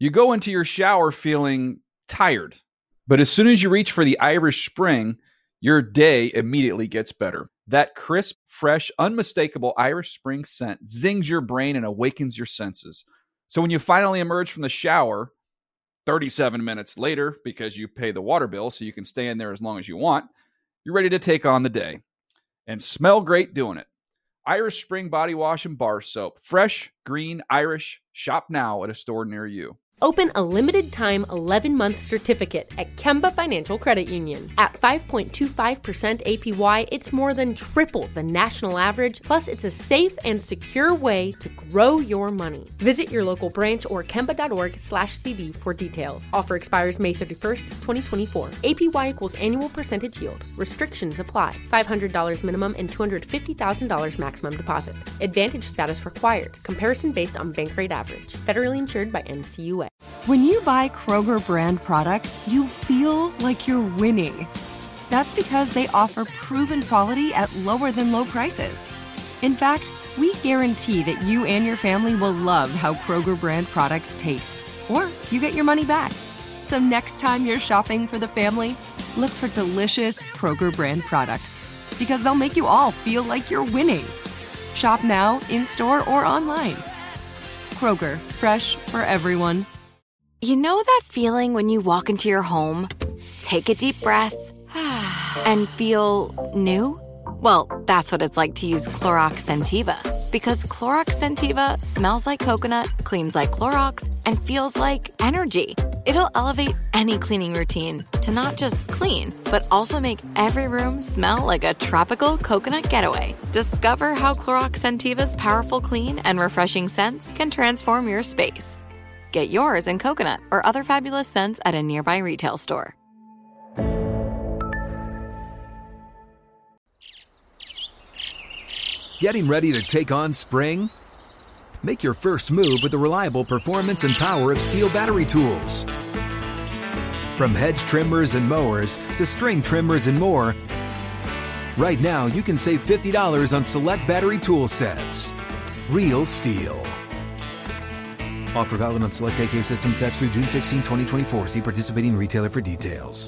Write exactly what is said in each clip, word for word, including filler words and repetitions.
You go into your shower feeling tired, but as soon as you reach for the Irish Spring, your day immediately gets better. That crisp, fresh, unmistakable Irish Spring scent zings your brain and awakens your senses. So when you finally emerge from the shower, thirty-seven minutes later, because you pay the water bill so you can stay in there as long as you want, you're ready to take on the day. And smell great doing it. Irish Spring Body Wash and Bar Soap. Fresh, green, Irish. Shop now at a store near you. Open a limited-time eleven-month certificate at Kemba Financial Credit Union. At five point two five percent A P Y, it's more than triple the national average, plus it's a safe and secure way to grow your money. Visit your local branch or kemba.org slash CD for details. Offer expires May thirty-first, twenty twenty-four. A P Y equals annual percentage yield. Restrictions apply. five hundred dollars minimum and two hundred fifty thousand dollars maximum deposit. Advantage status required. Comparison based on bank rate average. Federally insured by N C U A. When you buy Kroger brand products, you feel like you're winning. That's because they offer proven quality at lower than low prices. In fact, we guarantee that you and your family will love how Kroger brand products taste, or you get your money back. So next time you're shopping for the family, look for delicious Kroger brand products, because they'll make you all feel like you're winning. Shop now, in-store, or online. Kroger, fresh for everyone. You know that feeling when you walk into your home, take a deep breath, and feel new? Well, that's what it's like to use Clorox Scentiva. Because Clorox Scentiva smells like coconut, cleans like Clorox, and feels like energy. It'll elevate any cleaning routine to not just clean, but also make every room smell like a tropical coconut getaway. Discover how Clorox Scentiva's powerful clean and refreshing scents can transform your space. Get yours in coconut or other fabulous scents at a nearby retail store. Getting ready to take on spring? Make your first move with the reliable performance and power of Steel battery tools. From hedge trimmers and mowers to string trimmers and more, right now you can save fifty dollars on select battery tool sets. Real Steel. Offer valid on select A K system sets through June sixteenth, twenty twenty-four. See participating retailer for details.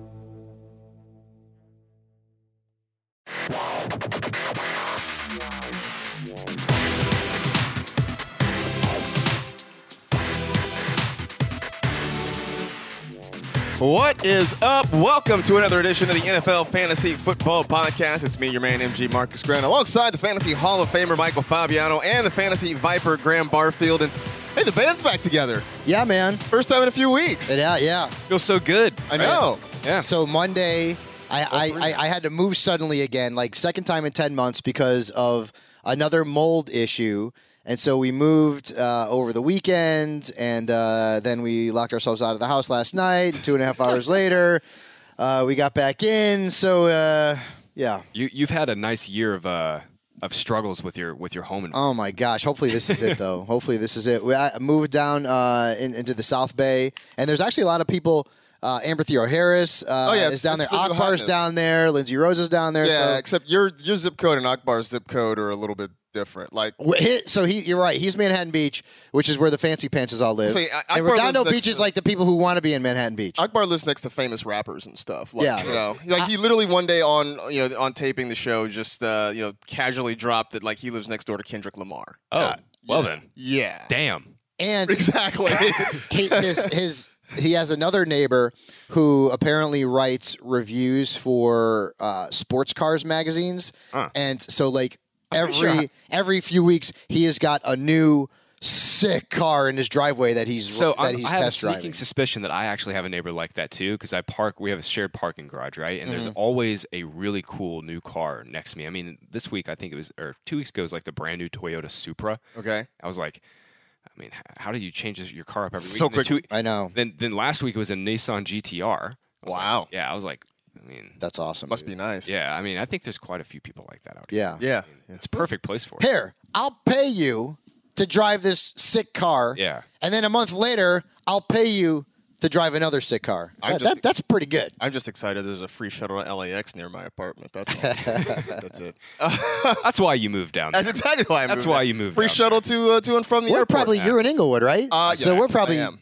What is up? Welcome to another edition of the N F L Fantasy Football Podcast. It's me, your man, M G Marcus Grant, alongside the Fantasy Hall of Famer Michael Fabiano and the Fantasy Viper Graham Barfield. And hey, the band's back together. Yeah, man. First time in a few weeks. Yeah, yeah. Feels so good. I know. Yeah. So Monday, I, I, I, I had to move suddenly again, like second time in ten months because of another mold issue. And so we moved uh, over the weekend, and uh, then we locked ourselves out of the house last night. Two and a half hours later, uh, we got back in. So, uh, yeah. You, you've had a nice year of uh, of struggles with your with your home. And- oh, my gosh. Hopefully this is it, though. Hopefully this is it. We, I moved down uh, in, into the South Bay, and there's actually a lot of people. Uh, Amber Theo Harris uh, oh, yeah, is down there. the Akbar's down there. Lindsay Rose is down there. Yeah, so. except your your zip code and Akbar's zip code are a little bit different. Like, so he, you're right. He's Manhattan Beach, which is where the fancy pantses all live. So, and Redondo Beach is like the people who want to be in Manhattan Beach. Akbar lives next to famous rappers and stuff. Like, yeah, you know, like he literally one day on you know on taping the show just uh, you know casually dropped that like he lives next door to Kendrick Lamar. Oh, uh, well yeah. then, yeah, damn, and exactly. he, his his. He has another neighbor who apparently writes reviews for uh, sports cars magazines, huh. and so like every sure. every few weeks he has got a new sick car in his driveway that he's so that he's I have test a sneaking driving. suspicion that I actually have a neighbor like that too, because I park. We have a shared parking garage, right? And mm-hmm. there's always a really cool new car next to me. I mean, this week I think it was, or two weeks ago, it was like the brand new Toyota Supra. Okay, I was like. I mean, how do you change this, your car up every week? So quick. Two, I know. Then, then last week it was a Nissan G T R. Wow. Like, yeah, I was like, I mean, that's awesome. Must dude. be nice. Yeah, I mean, I think there's quite a few people like that out yeah. here. Yeah, I mean, it's a perfect place for it. Here, I'll pay you to drive this sick car. Yeah, and then a month later, I'll pay you to drive another sick car. That, just, that, that's pretty good. I'm just excited. There's a free shuttle to L A X near my apartment. That's all. That's it. That's why you moved down there. That's exactly why I moved. That's why you moved. Free down shuttle to uh, to and from the we're airport. probably yeah. you're in Inglewood, right? Uh, so yes, we're probably I am.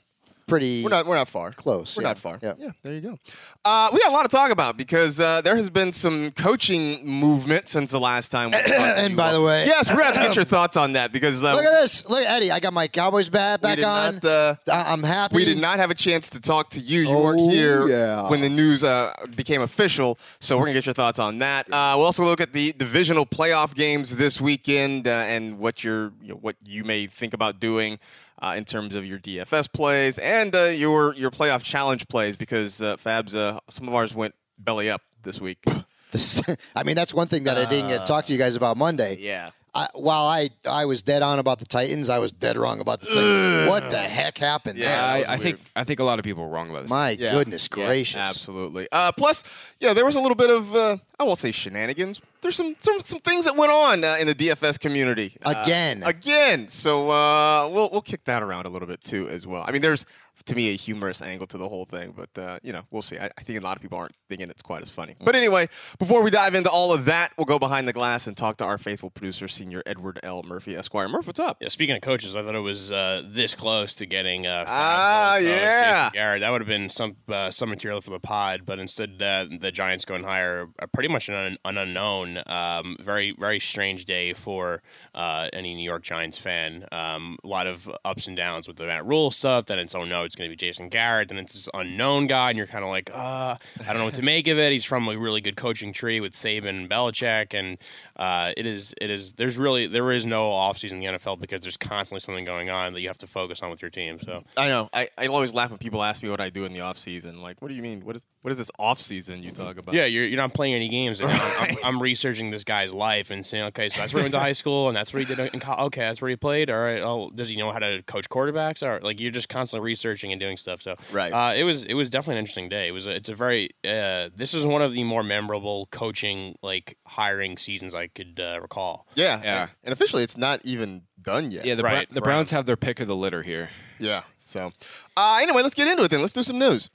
pretty. We're not. We're not far. Close. We're yeah. not far. Yeah. yeah. There you go. Uh, we got a lot to talk about because uh, there has been some coaching movement since the last time. We And by the way, yes, we're gonna have to get your thoughts on that because uh, look at this. Look, Eddie. I got my Cowboys bat back we did on. Not, uh, I- I'm happy. we did not have a chance to talk to you. You Oh, weren't here yeah. when the news uh, became official, so we're gonna get your thoughts on that. Uh, we'll also look at the divisional playoff games this weekend uh, and what you're, you know, what you may think about doing. Uh, in terms of your D F S plays and uh, your your playoff challenge plays, because uh, Fabs, uh, some of ours went belly up this week. This, I mean, that's one thing that I didn't get to talk to you guys about Monday. Yeah. I, while I, I was dead on about the Titans, I was dead wrong about the Saints. What the heck happened Yeah, there? that was I, I think weird. I think a lot of people were wrong about this. My Yeah. goodness Yeah, gracious. absolutely. Uh, plus, yeah, there was a little bit of uh, I won't say shenanigans. There's some some, some things that went on uh, in the D F S community uh, Again. Again. So uh, we'll we'll kick that around a little bit too as well. I mean, there's to me a humorous angle to the whole thing, but uh, you know, we'll see. I, I think a lot of people aren't thinking it's quite as funny. But anyway, before we dive into all of that, we'll go behind the glass and talk to our faithful producer, Senior Edward L. Murphy, Esquire. Murph, what's up? Yeah, speaking of coaches, I thought it was uh, this close to getting uh, Ah, Fabs, uh, yeah. Jason Garrett. That would have been some uh, some material for the pod, but instead uh, the Giants go and hire uh, pretty much an, un- an unknown. Um, very very strange day for uh, any New York Giants fan. Um, a lot of ups and downs with the Matt Rule stuff. Then it's oh no, it's going to be Jason Garrett. Then it's this unknown guy, and you're kind of like, uh, I don't know what to make of it. He's from a really good coaching tree with Saban and Belichick, and uh, it is it is there's really there is no offseason in the N F L because there's constantly something going on that you have to focus on with your team. So I know. I, I always laugh when people ask me what I do in the off season. Like, what do you mean? What is what is this off season you talk about? yeah, you're you're not playing any games. I'm, I'm, I'm researching this guy's life and saying, okay, so that's where he went to high school, and that's what he did in college. Okay, that's where he played. All right. Oh, does he know how to coach quarterbacks? Or like you're just constantly researching and doing stuff. So Right. Uh, it was it was definitely an interesting day. It was a, it's a very uh, this is one of the more memorable coaching like hiring seasons I could uh, recall. Yeah, Yeah. And, and officially, it's not even done yet. Yeah, the, Right, Bra- the right. Browns have their pick of the litter here. Yeah. So, uh, anyway, let's get into it then. Let's do some news.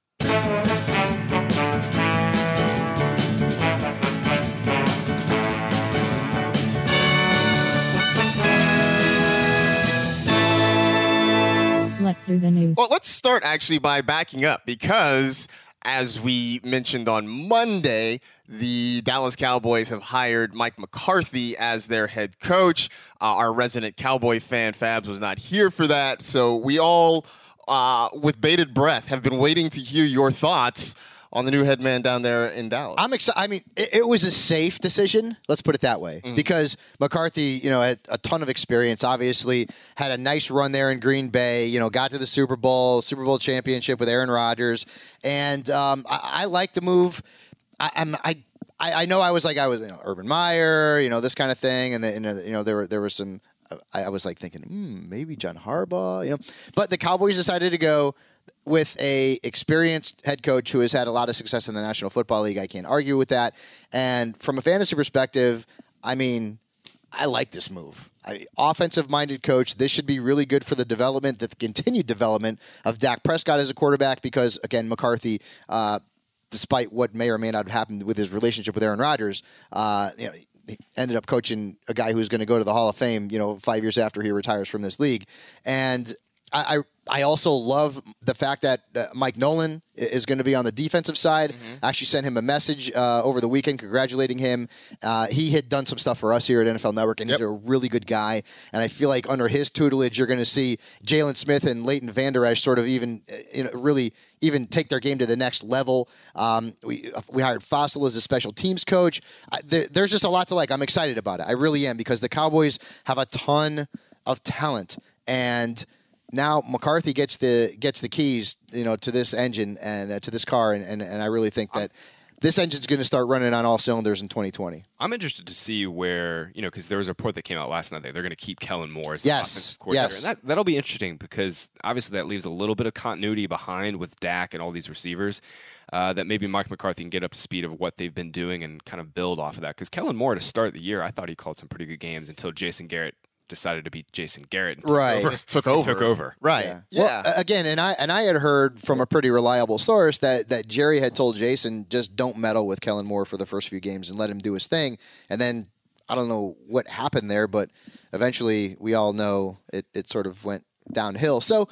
Let's do the news. Well, let's start actually by backing up because, as we mentioned on Monday, the Dallas Cowboys have hired Mike McCarthy as their head coach. Uh, our resident Cowboy fan, Fabs, was not here for that. So we all, uh, with bated breath, have been waiting to hear your thoughts on the new head man down there in Dallas. I'm excited. I mean, it, it was a safe decision. Let's put it that way, Mm-hmm. because McCarthy, you know, had a ton of experience. Obviously, had a nice run there in Green Bay. You know, got to the Super Bowl, Super Bowl championship with Aaron Rodgers, and um, I, I like the move. I, I'm I. I I know I was like I was you know, Urban Meyer, you know, this kind of thing, and, the, and uh, you know there were there were some. I, I was like thinking, hmm, maybe John Harbaugh, you know, but the Cowboys decided to go with a experienced head coach who has had a lot of success in the National Football League. I can't argue with that. And from a fantasy perspective, I mean, I like this move. I, offensive-minded coach. This should be really good for the development, the continued development of Dak Prescott as a quarterback, because again, McCarthy, uh, despite what may or may not have happened with his relationship with Aaron Rodgers, uh, you know, he ended up coaching a guy who's going to go to the Hall of Fame, you know, five years after he retires from this league. And I, I I also love the fact that uh, Mike Nolan is going to be on the defensive side. Mm-hmm. I actually sent him a message uh, over the weekend congratulating him. Uh, he had done some stuff for us here at N F L Network, and Yep. he's a really good guy. And I feel like under his tutelage, you're going to see Jalen Smith and Leighton Vander Esch sort of even, uh, you know, really even take their game to the next level. Um, we we hired Fossil as a special teams coach. I, there, there's just a lot to like. I'm excited about it. I really am, because the Cowboys have a ton of talent, and now McCarthy gets the gets the keys, you know, to this engine and uh, to this car, and, and, and I really think that this engine's going to start running on all cylinders in twenty twenty. I'm interested to see where, you know, because there was a report that came out last night that they're going to keep Kellen Moore as the Yes, offensive coordinator. yes. And that, that'll be interesting because obviously that leaves a little bit of continuity behind with Dak and all these receivers uh, that maybe Mike McCarthy can get up to speed of what they've been doing and kind of build off of that. Because Kellen Moore, to start the year, I thought he called some pretty good games until Jason Garrett decided to be Jason Garrett and took Right. over. Just took over. Took over. Right. Yeah. Yeah. Well, a- again, and I and I had heard from a pretty reliable source that that Jerry had told Jason, just don't meddle with Kellen Moore for the first few games and let him do his thing. And then I don't know what happened there, but eventually we all know it, it sort of went downhill. So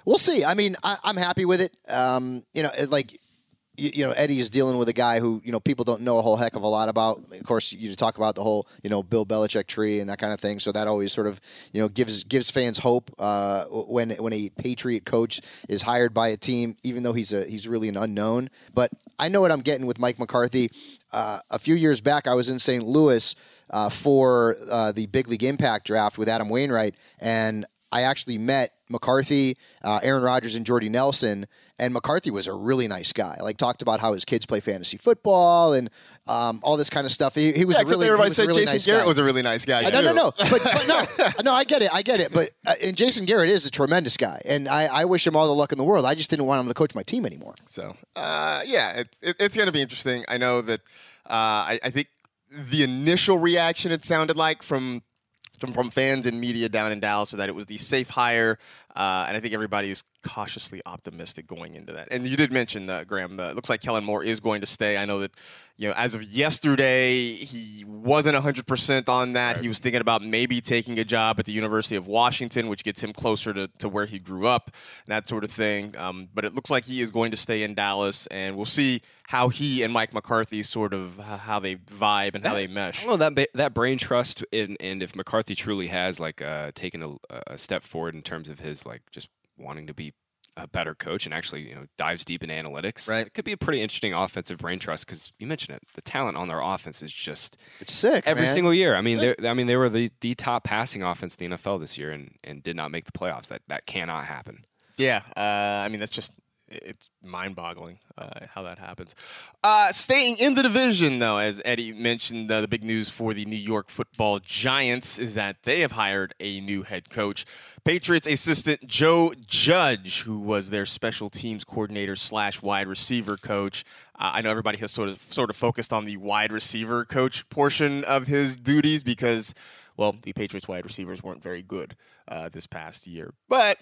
We'll see. I mean, I, I'm happy with it. Um, you know, it, like. You, you know, Eddie is dealing with a guy who, you know, people don't know a whole heck of a lot about. Of course, you talk about the whole, you know, Bill Belichick tree and that kind of thing. So that always sort of, you know, gives gives fans hope uh, when when a Patriot coach is hired by a team, even though he's a he's really an unknown. But I know what I'm getting with Mike McCarthy. Uh, a few years back, I was in Saint Louis uh, for uh, the Big League Impact draft with Adam Wainwright, and I actually met McCarthy, uh, Aaron Rodgers, and Jordy Nelson. And McCarthy was a really nice guy. Like, talked about how his kids play fantasy football and um, all this kind of stuff. He, he was yeah, a really, everybody he was said a really Jason nice Garrett guy. was a really nice guy. Uh, no, no, no, but, but no, no, I get it, I get it. But uh, and Jason Garrett is a tremendous guy, and I, I wish him all the luck in the world. I just didn't want him to coach my team anymore. So, uh, yeah, it, it, it's going to be interesting. I know that uh, I, I think the initial reaction it sounded like from. From, from fans and media down in Dallas, so that it was the safe hire, uh, and I think everybody is cautiously optimistic going into that. And you did mention, uh, Graham, uh, it looks like Kellen Moore is going to stay. I know that, you know, as of yesterday, he wasn't one hundred percent on that. Right. He was thinking about maybe taking a job at the University of Washington, which gets him closer to, to where he grew up, and that sort of thing. Um, but it looks like he is going to stay in Dallas, and we'll see how he and Mike McCarthy sort of how they vibe and that, how they mesh. I don't know, that that brain trust, in, and if McCarthy truly has like uh, taken a, a step forward in terms of his like just wanting to be a better coach and actually, you know, dives deep in analytics. Right. It could be a pretty interesting offensive brain trust because you mentioned it. The talent on their offense is just it's sick every man. single year. I mean, they I mean, they were the, the top passing offense in the N F L this year and, and did not make the playoffs. That that cannot happen. Yeah, uh, I mean that's just it's mind-boggling uh, how that happens. Uh, staying in the division, though, as Eddie mentioned, uh, the big news for the New York Football Giants is that they have hired a new head coach. Patriots assistant Joe Judge, who was their special teams coordinator slash wide receiver coach. Uh, I know everybody has sort of sort of focused on the wide receiver coach portion of his duties because, well, the Patriots wide receivers weren't very good uh, this past year, but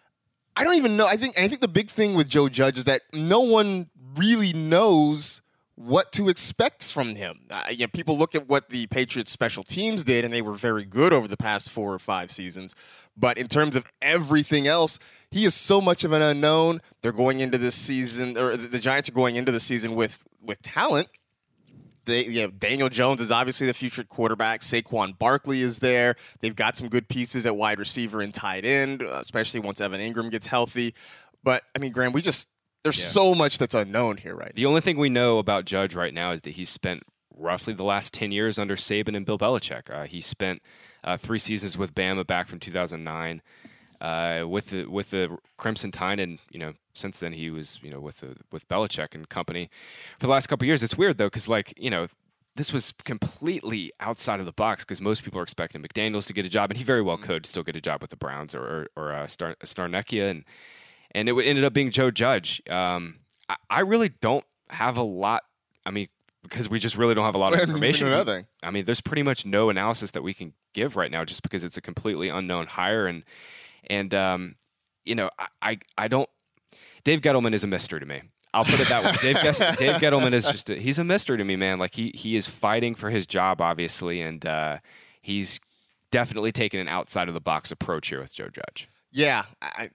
I don't even know. I think I think the big thing with Joe Judge is that no one really knows what to expect from him. Uh, you know, people look at what the Patriots special teams did, and they were very good over the past four or five seasons. But in terms of everything else, he is so much of an unknown. They're going into this season, or the Giants are going into the season with with talent. They, you know, Daniel Jones is obviously the future quarterback. Saquon Barkley is there. They've got some good pieces at wide receiver and tight end, especially once Evan Ingram gets healthy. But, I mean, Graham, we just – there's yeah. so much that's unknown here right The now. only thing we know about Judge right now is that he's spent roughly the last ten years under Saban and Bill Belichick. Uh, he spent uh, three seasons with Bama back from two thousand nine. Uh, with the with the Crimson Tide, and you know since then he was you know with the with Belichick and company for the last couple of years. It's weird though because like you know this was completely outside of the box because most people are expecting McDaniels to get a job, and he very well mm-hmm. could still get a job with the Browns or or, or uh, Star, Starnekia, and and it ended up being Joe Judge. Um, I, I really don't have a lot. I mean. Because we just really don't have a lot of information. Nothing. I mean, there's pretty much no analysis that we can give right now, just because it's a completely unknown hire, and and um, you know, I, I I don't. Dave Gettleman is a mystery to me. I'll put it that way. Dave Dave Gettleman is just a, he's a mystery to me, man. Like he he is fighting for his job, obviously, and uh, he's definitely taken an outside of the box approach here with Joe Judge. Yeah, I,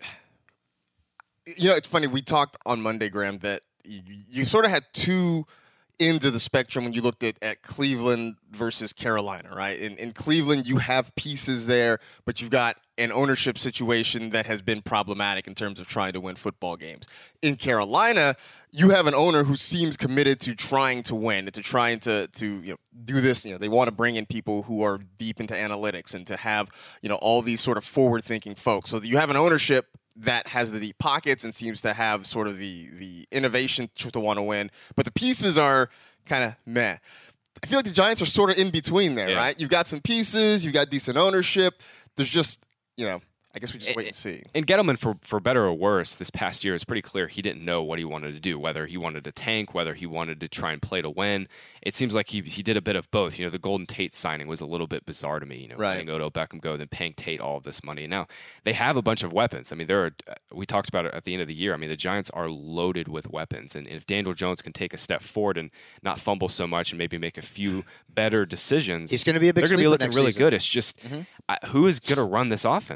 you know, it's funny. We talked on Monday, Graham, that you, you sort of had two ends of the spectrum when you looked at, at Cleveland versus Carolina, right? In, in Cleveland, you have pieces there, but you've got an ownership situation that has been problematic in terms of trying to win football games. In Carolina, you have an owner who seems committed to trying to win, and to trying to to you know do this. You know, they want to bring in people who are deep into analytics and to have you know all these sort of forward-thinking folks. So you have an ownership that has the deep pockets and seems to have sort of the the innovation to, to want to win, but the pieces are kind of meh. I feel like the Giants are sort of in between there, yeah. right? You've got some pieces, you've got decent ownership. There's just, you know, I guess we just wait and see. And Gettleman, for, for better or worse, this past year, it's pretty clear he didn't know what he wanted to do, whether he wanted to tank, whether he wanted to try and play to win. It seems like he he did a bit of both. You know, the Golden Tate signing was a little bit bizarre to me. You know, right. letting Odell Beckham go, then paying Tate all of this money. And now they have a bunch of weapons. I mean, there are. We talked about it at the end of the year. I mean, the Giants are loaded with weapons, and if Daniel Jones can take a step forward and not fumble so much and maybe make a few better decisions, he's going to be a big. They're going to be looking really season. good. It's just mm-hmm. uh, who is going to run this offense now? Because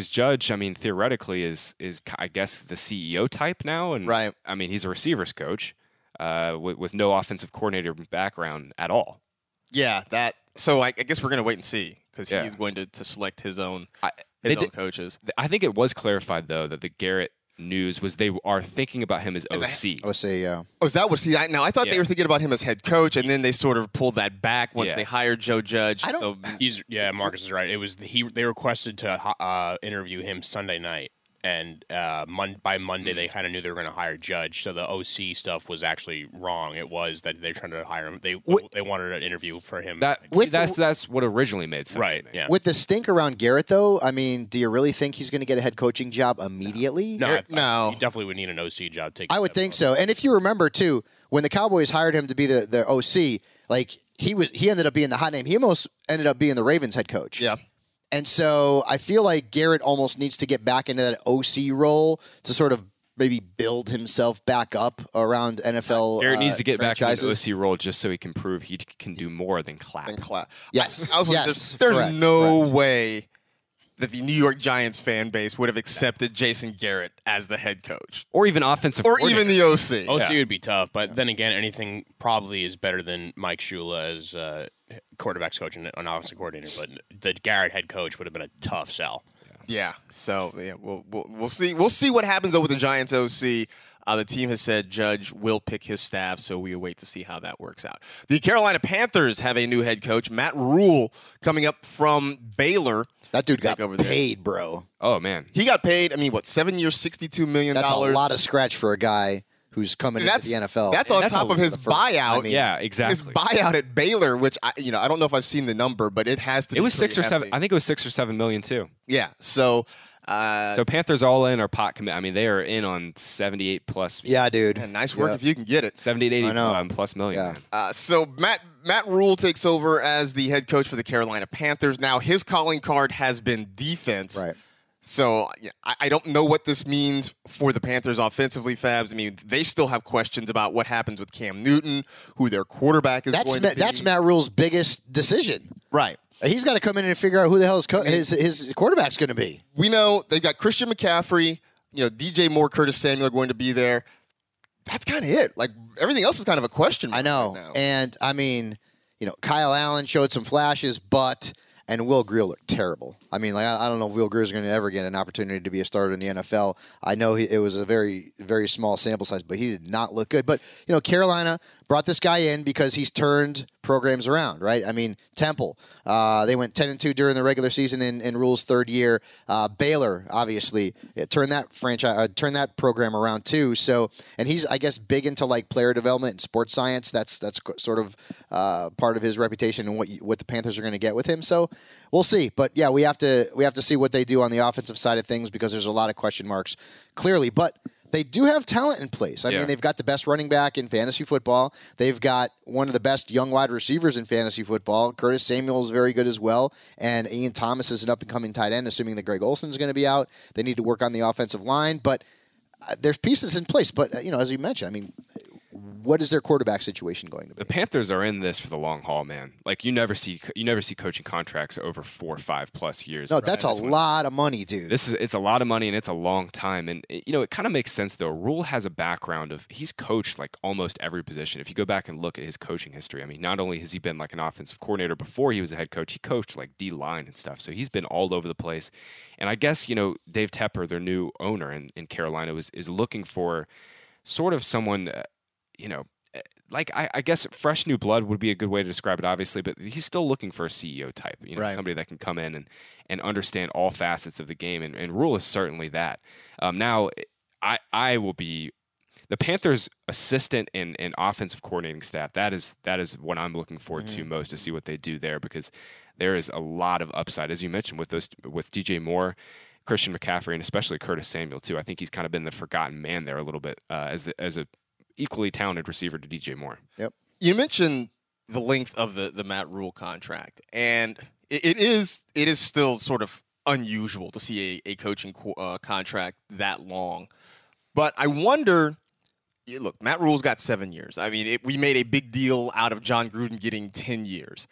because Judge, I mean, theoretically is is I guess the C E O type now, and right. I mean, he's a receivers coach uh, with with no offensive coordinator background at all. Yeah, that. So I, I guess we're gonna wait and see because Yeah. he's going to, to select his own I, his they own did- coaches. I think it was clarified though that the Garrett news was they are thinking about him as As a- O C. I would say, yeah. Oh, is that what? See, I, now I thought they Yeah. were thinking about him as head coach, and then they sort of pulled that back once Yeah. they hired Joe Judge. I don't- So He's yeah, Marcus is right. It was he. They requested to uh, interview him Sunday night, and uh, mon- by Monday they kind of knew they were going to hire Judge. So the O C stuff was actually wrong. It was that they're trying to hire him. They Wh- they wanted an interview for him. That With- see, that's that's what originally made sense. right? To me. Yeah. With the stink around Garrett, though, I mean, do you really think he's going to get a head coaching job immediately? no, I, No. he definitely would need an O C job. Take I would think so. And if you remember too, when the Cowboys hired him to be the, the O C, like he was, he ended up being the hot name. He almost ended up being the Ravens head coach. yeah, And so I feel like Garrett almost needs to get back into that O C role to sort of maybe build himself back up around N F L. Garrett uh, needs to get back in the O franchises. C role just so he can prove he can do more than clap. and Cla- Yes. I, I was like, Yes. there's, there's Correct. no Correct. way that the New York Giants fan base would have accepted Jason Garrett as the head coach Or even offensive or coordinator. even the O C. O C Yeah. would be tough, but then again, anything probably is better than Mike Shula as uh, quarterbacks coach and an offensive coordinator. But the Garrett head coach would have been a tough sell. Yeah. So yeah, we'll, we'll we'll see we'll see what happens though with the Giants O C. Uh, the team has said Judge will pick his staff, so we await to see how that works out. The Carolina Panthers have a new head coach, Matt Rule, coming up from Baylor. That dude to take got over there. paid, bro. Oh man, He got paid. I mean, what, seven years, sixty-two million That's dollars. a lot of scratch for a guy who's coming And into that's the N F L. That's on That's top a- of his the first- buyout. I mean, yeah, His exactly. buyout at Baylor, which I, you know, I don't know if I've seen the number, but it has to. It be was six or pretty seven. hefty. I think it was six or seven million too. Yeah. So. Uh, So Panthers all in or pot commit. I mean, they are in on seventy-eight plus. yeah, dude. man, nice work Yeah. if you can get it. seventy to eighty I know. um, plus million. Yeah. man. Uh, so Matt Matt Rule takes over as the head coach for the Carolina Panthers. Now his calling card has been defense. Right. So yeah, I, I don't know what this means for the Panthers offensively, Fabs. I mean, they still have questions about what happens with Cam Newton, who their quarterback is That's going Ma- to be. that's Matt Rule's biggest decision. Right. He's got to come in and figure out who the hell his co- his, his quarterback's going to be. We know they've got Christian McCaffrey, you know, D J Moore, Curtis Samuel are going to be there. That's kind of it. Like everything else is kind of a question mark I know. right now. And I mean, you know, Kyle Allen showed some flashes, but and Will Greer looked terrible. I mean, like I, I don't know if Will Greer is going to ever get an opportunity to be a starter in the N F L. I know he, it was a very, very small sample size, but he did not look good. But you know, Carolina brought this guy in because he's turned programs around, right? I mean, Temple, uh, they went ten and two during the regular season in, in Rule's third year. Uh, Baylor, obviously, it turned that franchise, uh, turned that program around too. So, and he's, I guess, big into like player development and sports science. That's that's sort of uh, part of his reputation and what you, what the Panthers are going to get with him. So, we'll see. But yeah, we have to we have to see what they do on the offensive side of things because there's a lot of question marks clearly, but. They do have talent in place. I Yeah. mean, they've got the best running back in fantasy football. They've got one of the best young wide receivers in fantasy football. Curtis Samuel is very good as well. And Ian Thomas is an up-and-coming tight end, assuming that Greg Olsen is going to be out. They need to work on the offensive line. But uh, there's pieces in place. But, uh, you know, as you mentioned, I mean, what is their quarterback situation going to be? The Panthers are in this for the long haul, man. Like you never see you never see coaching contracts over four, five plus years. No, that's a This one- lot of money, dude. This is it's a lot of money and it's a long time, and it- you know it kind of makes sense though. Rule has a background of he's coached like almost every position. If you go back and look at his coaching history, I mean, not only has he been like an offensive coordinator before he was a head coach, he coached like D line and stuff. So he's been all over the place. And I guess you know Dave Tepper, their new owner in, in Carolina, was is looking for sort of someone, uh, you know. Like I, I guess fresh new blood would be a good way to describe it, obviously, but he's still looking for a C E O type, you know, Right. somebody that can come in and, and understand all facets of the game, and, and Rule is certainly that. Um, now, I I will be the Panthers' assistant and, and offensive coordinating staff. That is that is what I'm looking forward Mm-hmm. to most to see what they do there because there is a lot of upside, as you mentioned, with those with D J Moore, Christian McCaffrey, and especially Curtis Samuel too. I think he's kind of been the forgotten man there a little bit uh, as the, as a equally talented receiver to D J Moore. Yep. You mentioned the length of the, the Matt Rule contract, and it, it is it is still sort of unusual to see a, a coaching co- uh, contract that long. But I wonder, yeah, look, Matt Rule's got seven years. I mean, it, we made a big deal out of John Gruden getting ten years.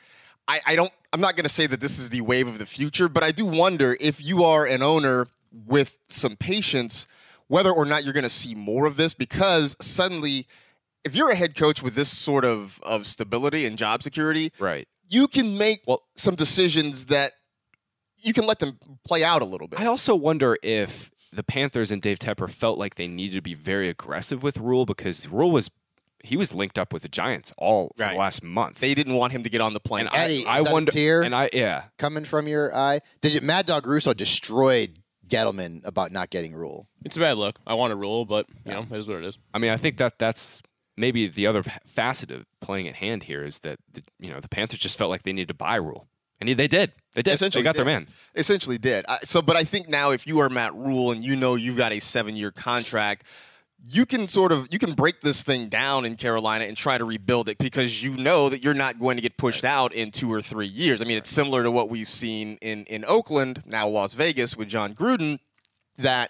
I, I don't. I'm not going to say that this is the wave of the future, but I do wonder if you are an owner with some patience, whether or not you're going to see more of this, because suddenly, if you're a head coach with this sort of, of stability and job security, right, you can make well, some decisions that you can let them play out a little bit. I also wonder if the Panthers and Dave Tepper felt like they needed to be very aggressive with Rule, because Rule was he was linked up with the Giants all for Right. the last month. They didn't want him to get on the plane. And Eddie, I, I is that a wonder, tear and I yeah, coming from your eye? Did you, Mad Dog Russo destroyed Gettleman about not getting Rule? It's a bad look. I want a Rule, but you know, it is what it is. I mean, I think that that's maybe the other facet of playing at hand here is that the, you know the Panthers just felt like they needed to buy Rule, and they did. They did. Essentially they got did. their man. Essentially did. I, so, but I think now if you are Matt Rule and you know you've got a seven-year contract, you can sort of you can break this thing down in Carolina and try to rebuild it, because you know that you're not going to get pushed out in two or three years. I mean, it's similar to what we've seen in, in Oakland, now Las Vegas, with John Gruden, that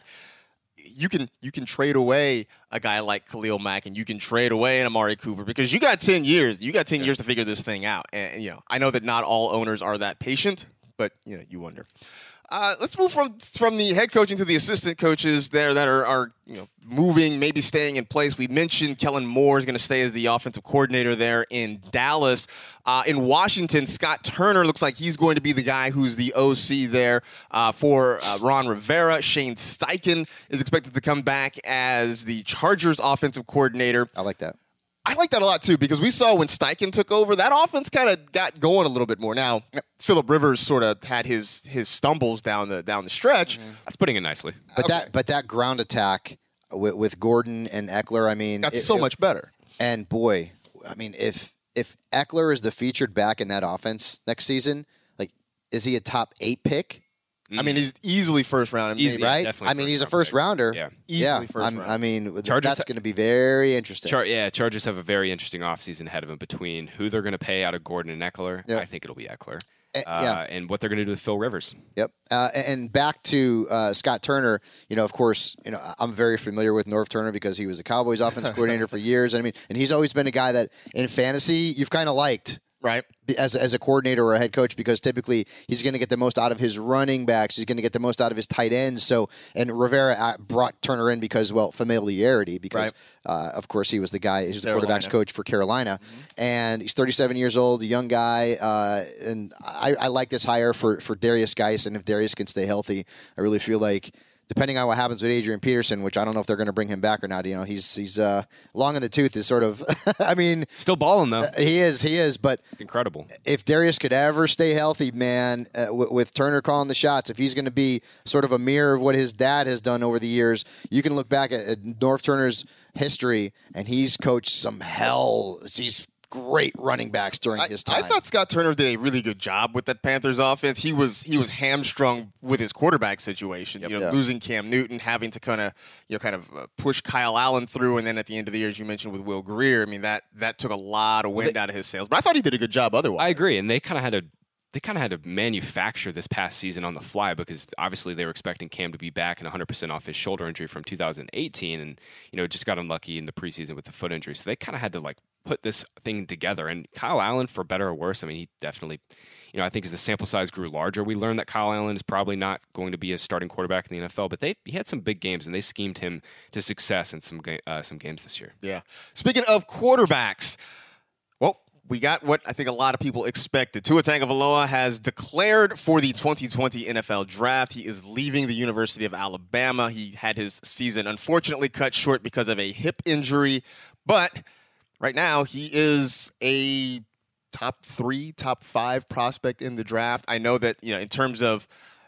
you can you can trade away a guy like Khalil Mack, and you can trade away an Amari Cooper, because you got ten years. You got ten yeah. years to figure this thing out. And, you know, I know that not all owners are that patient, but you know, you wonder. Uh, let's move from from the head coaching to the assistant coaches there that are, are you know moving, maybe staying in place. We mentioned Kellen Moore is going to stay as the offensive coordinator there in Dallas. Uh, in Washington, Scott Turner looks like he's going to be the guy who's the O C there uh, for uh, Ron Rivera. Shane Steichen is expected to come back as the Chargers offensive coordinator. I like that. I like that a lot, too, because we saw when Steichen took over, that offense kind of got going a little bit more. Now, Phillip Rivers sort of had his his stumbles down the down the stretch. Mm-hmm. That's putting it nicely. But Okay. that but that ground attack with, with Gordon and Eckler, I mean, That's it- so it- much better. And boy, I mean, if if Eckler is the featured back in that offense next season, like, is he a top eight pick? I mean, he's easily first round. Easy. Maybe. Right? definitely I mean, first he's a round first pick. rounder. Yeah. Easily yeah. first I'm- round. I mean, Chargers that's ha- going to be very interesting. Char- yeah, Chargers have a very interesting offseason ahead of them between who they're going to pay out of Gordon and Eckler. Yep. I think it'll be Eckler. Uh, Uh, yeah. And what they're going to do with Phil Rivers. Yep. Uh, and back to uh, Scott Turner, you know, of course, you know, I'm very familiar with Norv Turner because he was the Cowboys offensive coordinator for years. I mean, and he's always been a guy that in fantasy you've kind of liked. Right. As, as a coordinator or a head coach, because typically he's going to get the most out of his running backs. He's going to get the most out of his tight ends. So, and Rivera brought Turner in because, well, familiarity, because, Right. uh, of course, he was the guy, he was the Carolina. quarterback's coach for Carolina. Mm-hmm. And he's thirty-seven years old, a young guy. Uh, and I, I like this hire for, for Darius Geis. And if Darius can stay healthy, I really feel like, depending on what happens with Adrian Peterson, which I don't know if they're going to bring him back or not. You know, he's he's uh, long in the tooth is sort of. I mean, Still balling, though. he is, he is. But It's incredible. if Darius could ever stay healthy, man, uh, w- with Turner calling the shots, if he's going to be sort of a mirror of what his dad has done over the years, you can look back at, at Norv Turner's history, and he's coached some hell. He's great running backs during I, his time. I thought Scott Turner did a really good job with that Panthers offense. He was he was hamstrung with his quarterback situation. You know, Yeah. losing Cam Newton, having to kind of you know kind of uh, push Kyle Allen through, and then at the end of the year, as you mentioned with Will Greer, I mean that that took a lot of wind out of his sails. But I thought he did a good job otherwise. I agree, and they kind of had to they kind of had to manufacture this past season on the fly, because obviously they were expecting Cam to be back and one hundred percent off his shoulder injury from two thousand eighteen, and you know just got unlucky in the preseason with the foot injury. So they kind of had to like put this thing together. And Kyle Allen, for better or worse, I mean he definitely, you know, I think as the sample size grew larger, we learned that Kyle Allen is probably not going to be a starting quarterback in the N F L. But they he had some big games, and they schemed him to success in some ga- uh, some games this year. Yeah. Speaking of quarterbacks, well, we got what I think a lot of people expected. Tua Tagovailoa has declared for the twenty twenty N F L Draft. He is leaving the University of Alabama. He had his season unfortunately cut short because of a hip injury, but right now he is a top three, top five prospect in the draft. I know that, you know, in terms of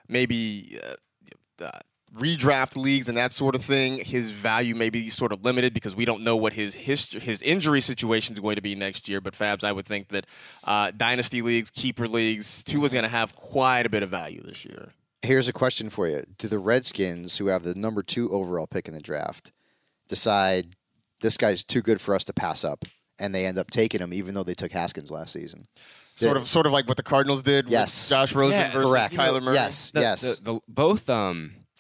maybe uh, uh, redraft leagues and that sort of thing, his value may be sort of limited because we don't know what his history, his injury situation is going to be next year. But Fabs, I would think that uh, dynasty leagues, keeper leagues, Tua's going to have quite a bit of value this year. Here's a question for you. Do the Redskins, who have the number two overall pick in the draft, decide this guy's too good for us to pass up, and they end up taking him even though they took Haskins last season? Sort of, sort of like what the Cardinals did Yes. with Josh Rosen Yeah, versus correct. Kyler Murray. Yes, The, yes. the, the, both um,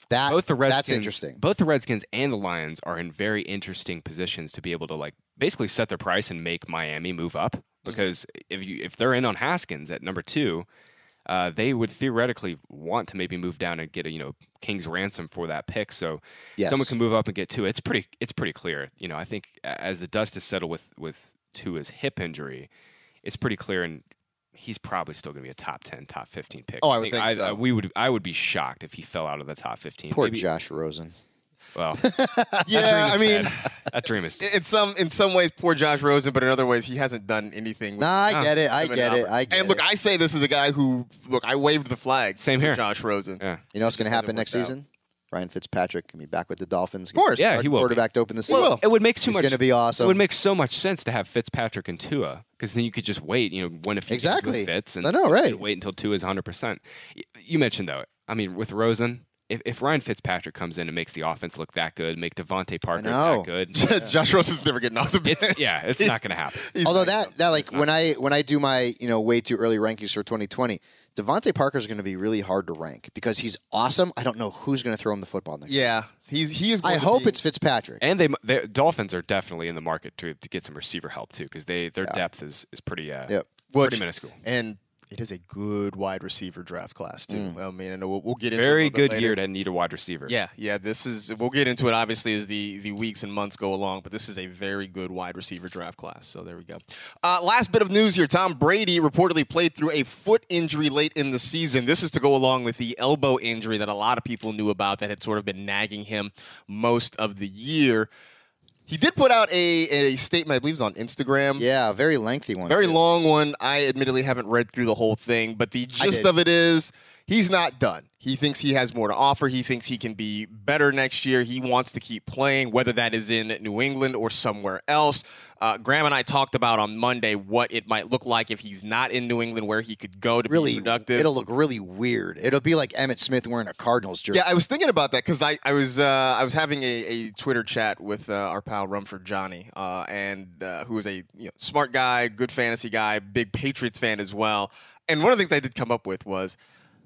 That both the Redskins, that's interesting. Both the Redskins and the Lions are in very interesting positions to be able to like basically set their price and make Miami move up. Because mm-hmm. if you if they're in on Haskins at number two, uh, they would theoretically want to maybe move down and get a you know king's ransom for that pick. So yes. someone can move up and get two. It's pretty it's pretty clear. You know, I think as the dust is settled with with Tua's hip injury, it's pretty clear and. He's probably still going to be a top ten, top fifteen pick. Oh, I would think, I, so. I, we would, I would be shocked if he fell out of the top fifteen. Poor Maybe, Josh Rosen. Well, yeah, I mean, bad. that dream is. In some in some ways, poor Josh Rosen, but in other ways, he hasn't done anything. With nah, I get it. I get it. I get and look, it. I say this is a guy who look. I waved the flag. Same here, Josh Rosen. Yeah. You know what's going to happen next season? Out. Ryan Fitzpatrick can be back with the Dolphins. Of course, yeah, he will. Quarterback to open the season. Well, it would make too He's much. He's going to be awesome. It would make so much sense to have Fitzpatrick and Tua because then you could just wait. You know, when if exactly fits and I know, right? Wait until Tua is one hundred percent. You mentioned though. I mean, with Rosen. If, if Ryan Fitzpatrick comes in and makes the offense look that good, make Devontae Parker that good, Josh Rosen's never getting off the bench. It's, yeah, it's not going to happen. Although that that like when I when I do my you know way too early rankings for twenty twenty, Devontae Parker is going to be really hard to rank because he's awesome. I don't know who's going to throw him the football next. Yeah, season. he's he is. I hope be... it's Fitzpatrick. And they, the Dolphins are definitely in the market to to get some receiver help too because they their yeah. depth is is pretty uh, yep. pretty Which, minuscule. And it is a good wide receiver draft class too. Mm. I mean, and we'll, we'll get into very it a little bit good later. year to need a wide receiver. Yeah, yeah. This is we'll get into it obviously as the the weeks and months go along, but this is a very good wide receiver draft class. So there we go. Uh, last bit of news here: Tom Brady reportedly played through a foot injury late in the season. This is to go along with the elbow injury that a lot of people knew about that had sort of been nagging him most of the year. He did put out a, a statement, I believe it's on Instagram. Yeah, a very lengthy one. Very too. long one. I admittedly haven't read through the whole thing, but the gist of it is he's not done. He thinks he has more to offer. He thinks he can be better next year. He wants to keep playing, whether that is in New England or somewhere else. Uh, Graham and I talked about on Monday what it might look like if he's not in New England, where he could go to really, be productive. It'll look really weird. It'll be like Emmitt Smith wearing a Cardinals jersey. Yeah, I was thinking about that because I, I was uh, I was having a, a Twitter chat with uh, our pal Rumford Johnny, uh, and uh, who is a you know, smart guy, good fantasy guy, big Patriots fan as well. And one of the things I did come up with was,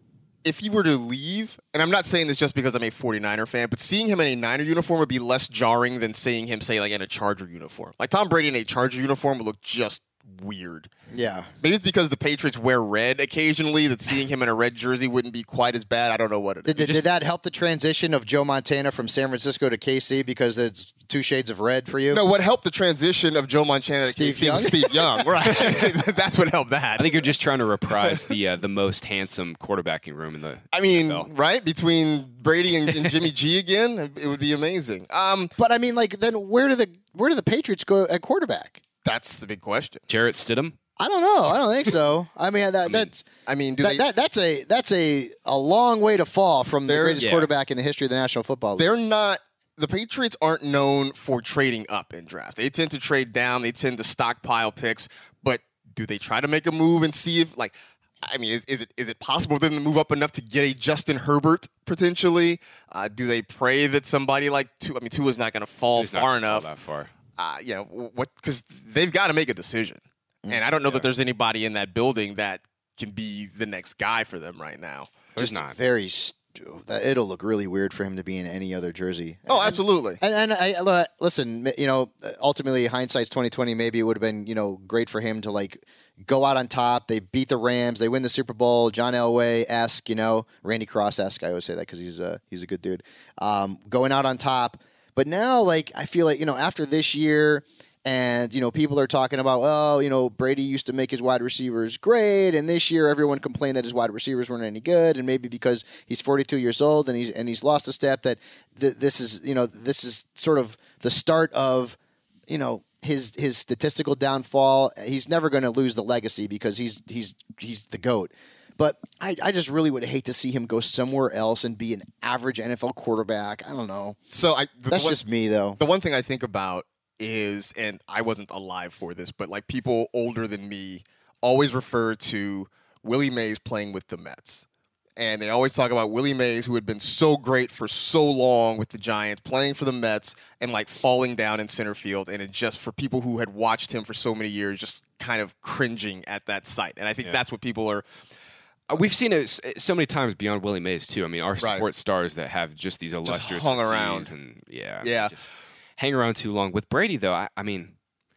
if he were to leave, and I'm not saying this just because I'm a forty-niner fan, but seeing him in a Niner uniform would be less jarring than seeing him, say, like in a Charger uniform. Like Tom Brady in a Charger uniform would look just weird. Yeah. Maybe it's because the Patriots wear red occasionally that seeing him in a red jersey wouldn't be quite as bad. I don't know what it is. Did, did, Just, did that help the transition of Joe Montana from San Francisco to K C because it's two shades of red for you? no, what helped the transition of Joe Montana to Steve K C Young? was Steve Young. Right. That's what helped that. I think you're just trying to reprise the uh, the most handsome quarterbacking room in the I mean, N F L. right? Between Brady and, and Jimmy G again, it would be amazing. Um, But I mean, like, then where do the where do the Patriots go at quarterback? That's the big question. Jarrett Stidham. I don't know. I don't think so. I mean, that, I mean, that's I mean, do that, they, that, that's a that's a, a long way to fall from the They're- greatest yeah. quarterback in the history of the National Football League. they're not the Patriots aren't known for trading up in draft. They tend to trade down. They tend to stockpile picks. But do they try to make a move and see if, like, I mean, is, is it is it possible for them to move up enough to get a Justin Herbert potentially? Uh, do they pray that somebody like Tua, I mean, Tua's not going to fall He's not far gonna fall enough? that far. Uh, you know what? Because they've got to make a decision, and I don't know that there's anybody in that building that can be the next guy for them right now. There's Just not. very. St- that- it'll look really weird for him to be in any other jersey. Oh, And- absolutely. And, and I uh, listen, you know, ultimately hindsight's twenty twenty. Maybe it would have been, you know, great for him to like go out on top. They beat the Rams. They win the Super Bowl. John Elway esque, you know, Randy Cross esque. I always say that because he's a he's a good dude. Um, going out on top. But now, like, I feel like, you know, after this year. And, you know, people are talking about, oh, you know, Brady used to make his wide receivers great. And this year, everyone complained that his wide receivers weren't any good. And maybe because he's forty-two years old and he's and he's lost a step, that th- this is, you know, this is sort of the start of, you know, his his statistical downfall. He's never going to lose the legacy because he's he's he's the GOAT. But I, I just really would hate to see him go somewhere else and be an average N F L quarterback. I don't know. So I, the That's one, just me, though. The one thing I think about is, and I wasn't alive for this, but like people older than me always refer to Willie Mays playing with the Mets. And they always talk about Willie Mays, who had been so great for so long with the Giants, playing for the Mets and like falling down in center field. And it just, for people who had watched him for so many years, just kind of cringing at that sight. And I think Yeah. that's what people are. We've seen it so many times beyond Willie Mays too. I mean, our Right. sports stars that have just these illustrious Just hung around. receipts and yeah, Yeah. just hang around too long. With Brady though, I, I mean,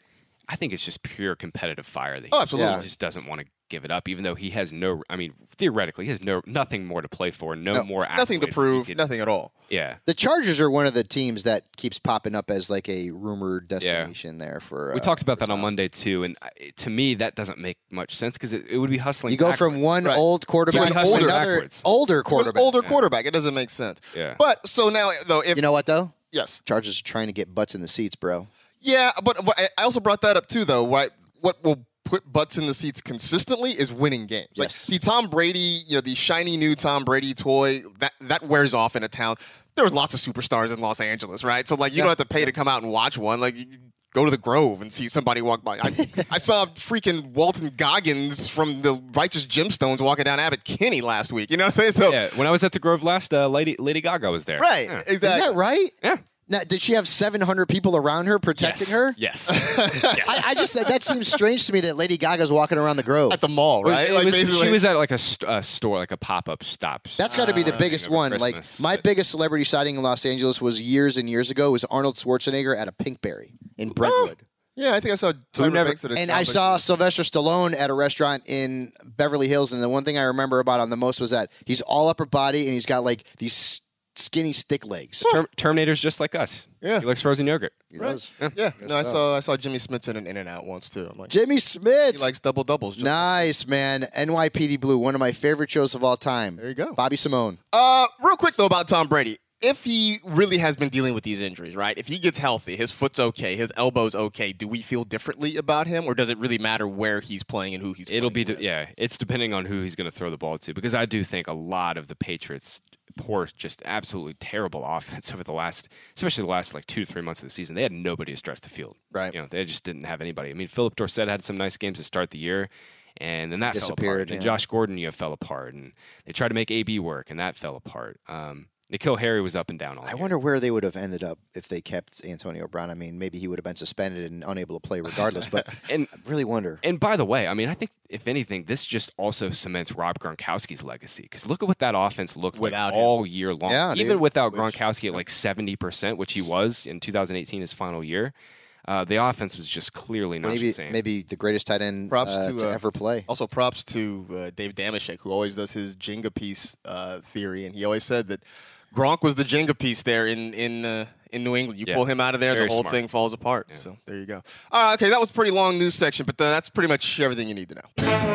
I think it's just pure competitive fire that he, Oh, absolutely. he just doesn't want to give it up, even though he has no. I mean, theoretically, he has no nothing more to play for, no, No, more nothing to accolades that he prove, could- nothing at all. Yeah, The Chargers are one of the teams that keeps popping up as like a rumored destination there for. we uh, talked about for that on Tom. Monday too, and I- to me, that doesn't make much sense because it, it would be hustling. You go backwards. from one Right. old quarterback To to an older another backwards. older To an quarterback. older quarterback. It doesn't make sense. Yeah. But so now, though, if You know what though? yes, Chargers are trying to get butts in the seats, bro. yeah, but, but I I also brought that up too, though. Right, what will put butts in the seats consistently is winning games. Like Yes. the Tom Brady, you know, the shiny new Tom Brady toy that that wears off in a town. There was lots of superstars in Los Angeles, right? So like, you Yeah. don't have to pay to come out and watch one. Like, you go to the Grove and see somebody walk by. I, I saw freaking Walton Goggins from the Righteous Gemstones walking down Abbott Kinney last week. You know what I'm saying? So Yeah, when I was at the Grove last, uh, Lady Lady Gaga was there. right, Yeah. exactly. Is that right? Yeah. Now, did she have seven hundred people around her protecting Yes. her? Yes. I, I just that, that seems strange to me that Lady Gaga's walking around the Grove. At the mall, right? It Like, was- basically- she was at like a, st- a store, like a pop-up stop. That's got to be the uh, biggest over one. Christmas, Like my but- biggest celebrity sighting in Los Angeles was years and years ago. Was Arnold Schwarzenegger at a Pinkberry in Brentwood, Yeah, I think I saw Tyra never- Banks at a and I saw Sylvester Stallone at a restaurant in Beverly Hills. And the one thing I remember about him the most was that he's all upper body and he's got like these skinny stick legs. Term- Terminator's just like us. Yeah. He likes frozen yogurt. He does. Yeah, no, I saw I saw Jimmy Smith in an In and Out once too. I'm like, Jimmy he Smith. likes double doubles. just- Nice, man. N Y P D Blue, one of my favorite shows of all time. There you go. Bobby Simone. Uh, real quick though about Tom Brady. If he really has been dealing with these injuries, right? If he gets healthy, his foot's okay, his elbow's okay, do we feel differently about him, or does it really matter where he's playing and who he's It'll be, playing de- yeah, it's depending on who he's going to throw the ball to because I do think a lot of the Patriots poor, just absolutely terrible offense over the last, especially the last like two to three months of the season. They had nobody to stretch the field. Right. You know, they just didn't have anybody. I mean, Philip Dorsett had some nice games to start the year. And then that fell Disappeared, apart. And yeah. Josh Gordon, you know, fell apart. And they tried to make A B work, and that fell apart. Um, N'Keal Harry was up and down all I year. wonder where they would have ended up if they kept Antonio Brown. I mean, maybe he would have been suspended and unable to play regardless, but And I really wonder. And by the way, I mean, I think if anything, this just also cements Rob Gronkowski's legacy. Because look at what that offense looked Without like him. all year long. Yeah, Even dude. without Which- Gronkowski at like seventy percent, which he was in two thousand eighteen, his final year, uh, the offense was just clearly not Maybe the same. maybe the greatest tight end Props uh, to, to, uh, ever play. Also, props to uh, Dave Damashek, who always does his Jenga piece uh, theory, and he always said that Gronk was the Jenga piece there in in uh, in New England. You Yeah. pull him out of there, Very the whole smart. thing falls apart. So there you go. All right, okay, that was a pretty long news section, but uh, that's pretty much everything you need to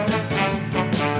know.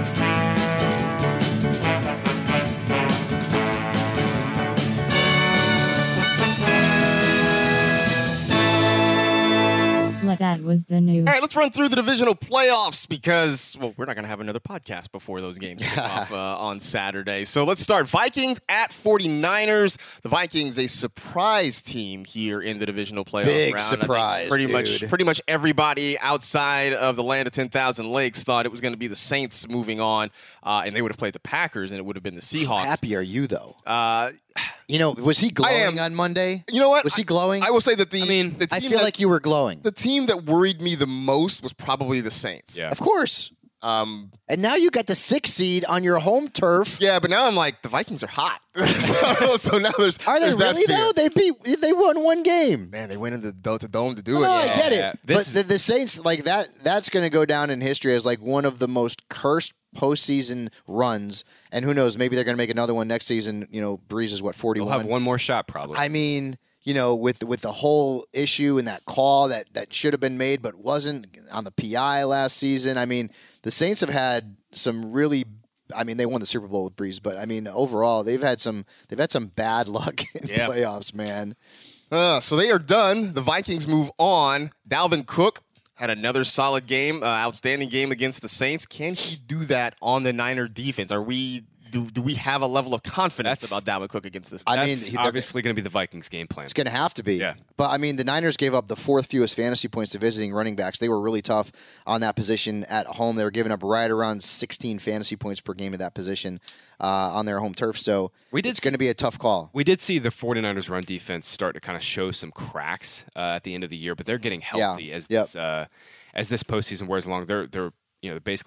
Well, that was the news. All right, let's run through the divisional playoffs because, well, we're not going to have another podcast before those games kick off uh, on Saturday. So let's start. Vikings at forty-niners. The Vikings, a surprise team here in the divisional playoff Big round. I think surprise, Pretty much, dude. pretty much everybody outside of the land of ten thousand lakes thought it was going to be the Saints moving on, uh, and they would have played the Packers, and it would have been the How Seahawks. happy are you though? Uh, You know, was he glowing am. on Monday? you know what? Was he glowing? I will say that the, I mean, the team I feel that, like you were glowing. the team that worried me the most was probably the Saints. Yeah. Of course. Um, And now you got the sixth seed on your home turf. Yeah, but now I'm like, the Vikings are hot. so, so now there's Are they there's that really fear. though? They beat. They won one game. Man, they went into the Dome to do No, it. I Yeah. get Yeah, it. this But is- the, the Saints, like that, that's going to go down in history as like one of the most cursed postseason runs. And who knows? Maybe they're going to make another one next season. You know, Breeze is what They'll forty-one. have one more shot probably. I mean, you know, with with the whole issue and that call that that should have been made but wasn't on the P I last season. I mean, the Saints have had some really. I mean, they won the Super Bowl with Breeze, but I mean, overall, they've had some they've had some bad luck in Yeah. playoffs, man. Uh, so they are done. The Vikings move on. Dalvin Cook had another solid game, uh, outstanding game against the Saints. Can he do that on the Niner defense? Are we do do we have a level of confidence That's- about Dalvin Cook against this? I team? mean, That's he- they're- obviously going to be the Vikings' game plan. It's going to have to be. Yeah. But, I mean, the Niners gave up the fourth fewest fantasy points to visiting running backs. They were really tough on that position at home. They were giving up right around sixteen fantasy points per game at that position uh, on their home turf. So We did it's see- going to be a tough call. We did see the 49ers run defense start to kind of show some cracks uh, at the end of the year, but they're getting healthy as Yep. this uh, as this postseason wears along. They're they're you know basically get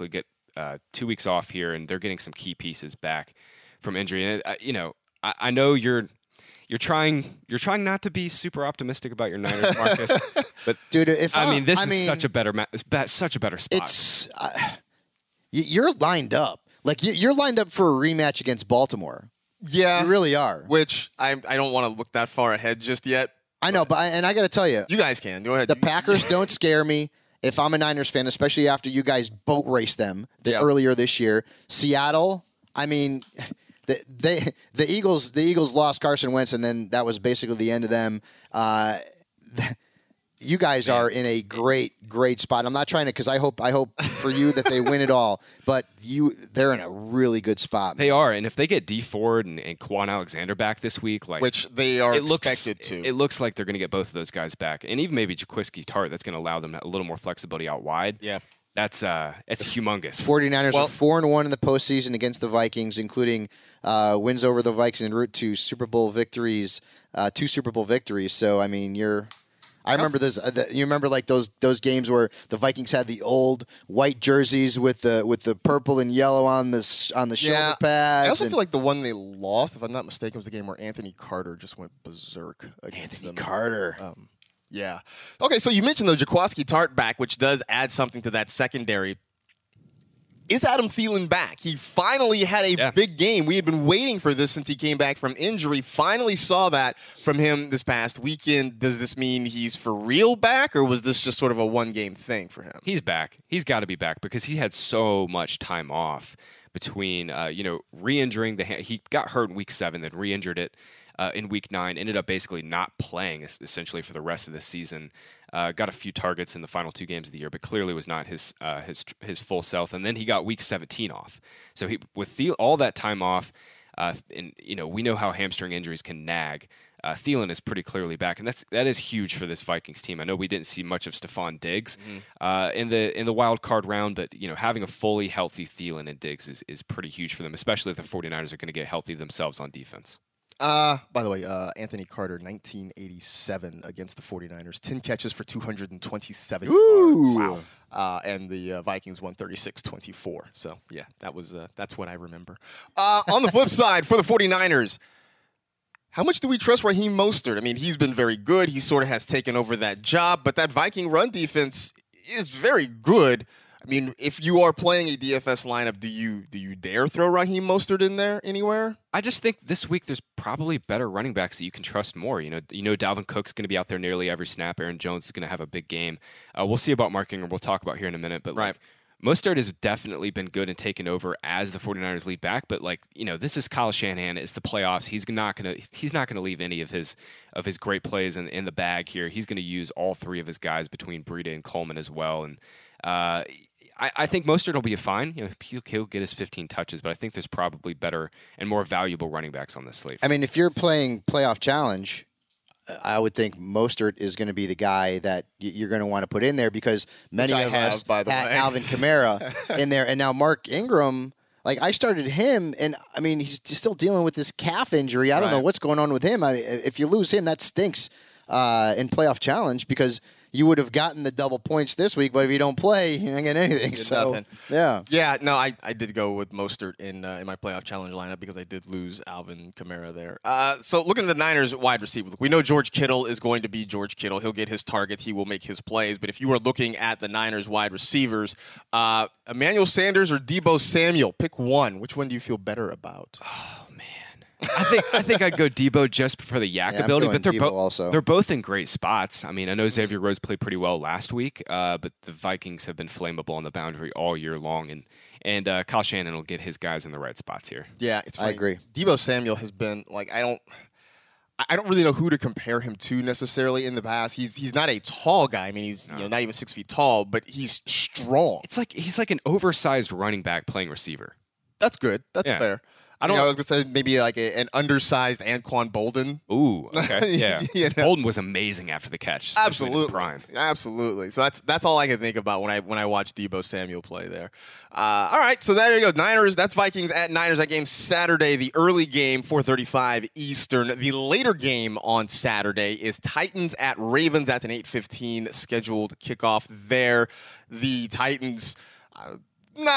uh, two weeks off here, and they're getting some key pieces back from injury. And uh, you know, I, I know you're you're trying you're trying not to be super optimistic about your Niners, Marcus. But dude, if I I'm, mean, this I is mean, such a better ma- such a better spot. It's uh, you're lined up like you're lined up for a rematch against Baltimore. Yeah, you really are. Which I I don't want to look that far ahead just yet. I know, but I, and I got to tell you, you guys can go ahead. The Packers don't scare me. If I'm a Niners fan, especially after you guys boat raced them the, yeah. earlier this year, Seattle. I mean, the, they the Eagles the Eagles lost Carson Wentz, and then that was basically the end of them. Uh, You guys are in a great, great spot. I'm not trying to, because I hope, I hope for you that they win it all. But you, they're in a really good spot. They are, and if they get Dee Ford and, and Quan Alexander back this week, like which they are it looks, expected to, it looks like they're going to get both of those guys back, and even maybe Jaquiski Tartt. That's going to allow them a little more flexibility out wide. Yeah, that's uh, it's humongous. forty-niners well, are four and one in the postseason against the Vikings, including uh, wins over the Vikings en route to Super Bowl victories, uh, two Super Bowl victories. So I mean, you're. I remember this. Uh, the, you remember like those those games where the Vikings had the old white jerseys with the with the purple and yellow on the on the shoulder yeah. pads. I also and, feel like the one they lost, if I'm not mistaken, was the game where Anthony Carter just went berserk against Anthony them. Carter. Um, yeah. Okay, so you mentioned the Jaquiski Tartt back, which does add something to that secondary. Is Adam Thielen back? He finally had a yeah. big game. We had been waiting for this since he came back from injury. Finally saw that from him this past weekend. Does this mean he's for real back, or was this just sort of a one-game thing for him? He's back. He's got to be back because he had so much time off between, uh, you know, re-injuring the hand. He got hurt in week seven, then re-injured it uh, in week nine, ended up basically not playing essentially for the rest of the season. Uh, got a few targets in the final two games of the year, but clearly was not his uh, his his full self. And then he got week seventeen off. So he with the, all that time off, uh, and you know we know how hamstring injuries can nag. Uh, Thielen is pretty clearly back, and that's that is huge for this Vikings team. I know we didn't see much of Stephon Diggs mm-hmm. uh, in the in the wild card round, but you know having a fully healthy Thielen and Diggs is is pretty huge for them, especially if the forty-niners are going to get healthy themselves on defense. Uh, by the way, uh, Anthony Carter, nineteen eighty-seven against the forty-niners. ten catches for two hundred twenty-seven Ooh. yards. Wow. Uh, and the uh, Vikings won thirty-six twenty-four. So, yeah, that was uh, that's what I remember. Uh, on the flip side, for the forty-niners, how much do we trust Raheem Mostert? I mean, he's been very good. He sort of has taken over that job, but that Viking run defense is very good. I mean, if you are playing a D F S lineup, do you do you dare throw Raheem Mostert in there anywhere? I just think this week there's probably better running backs that you can trust more. You know, you know Dalvin Cook's going to be out there nearly every snap. Aaron Jones is going to have a big game. Uh, we'll see about Mark Ingram. We'll talk about here in a minute. But right. like, Mostert has definitely been good and taken over as the forty-niners lead back. But like you know, this is Kyle Shanahan. It's the playoffs. He's not going to he's not going to leave any of his of his great plays in, in the bag here. He's going to use all three of his guys between Breida and Coleman as well. And uh, I, I think Mostert will be fine. You know, he'll, he'll get his fifteen touches, but I think there's probably better and more valuable running backs on this slate. I mean, if you're playing playoff challenge, I would think Mostert is going to be the guy that you're going to want to put in there because many Which of I have, us by the had way. Alvin Kamara in there, and now Mark Ingram. Like I started him, and I mean he's still dealing with this calf injury. I don't Right. know what's going on with him. I, if you lose him, that stinks uh, in playoff challenge because you would have gotten the double points this week, but if you don't play, you don't get anything. Get So nothing. yeah, Yeah, no, I, I did go with Mostert in uh, in my playoff challenge lineup because I did lose Alvin Kamara there. Uh, so looking at the Niners wide receiver, we know George Kittle is going to be George Kittle. He'll get his target. He will make his plays. But if you are looking at the Niners wide receivers, uh, Emmanuel Sanders or Deebo Samuel, pick one. Which one do you feel better about? Oh man, I think I think I'd go Debo just for the yak Yeah, I'm ability, going but they're Debo both also. they're both in great spots. I mean, I know Xavier Rhodes played pretty well last week, uh, but the Vikings have been flammable on the boundary all year long, and and uh, Kyle Shanahan will get his guys in the right spots here. Yeah, it's I funny. agree. Deebo Samuel has been like I don't. I don't really know who to compare him to necessarily in the past. He's he's not a tall guy. I mean, he's No. you know not even six feet tall, but he's strong. It's like he's like an oversized running back playing receiver. That's good. That's Yeah. fair. I I don't- don't. I was gonna say maybe like a, an undersized Anquan Bolden. Ooh, okay, yeah. You know? Bolden was amazing after the catch, especially in his Absolutely, prime. absolutely. So that's that's all I can think about when I when I watch Deebo Samuel play there. Uh, all right, so there you go. Niners. That's Vikings at Niners. That game Saturday. The early game, four thirty-five Eastern. The later game on Saturday is Titans at Ravens. That's an eight fifteen scheduled kickoff there. The Titans, uh, not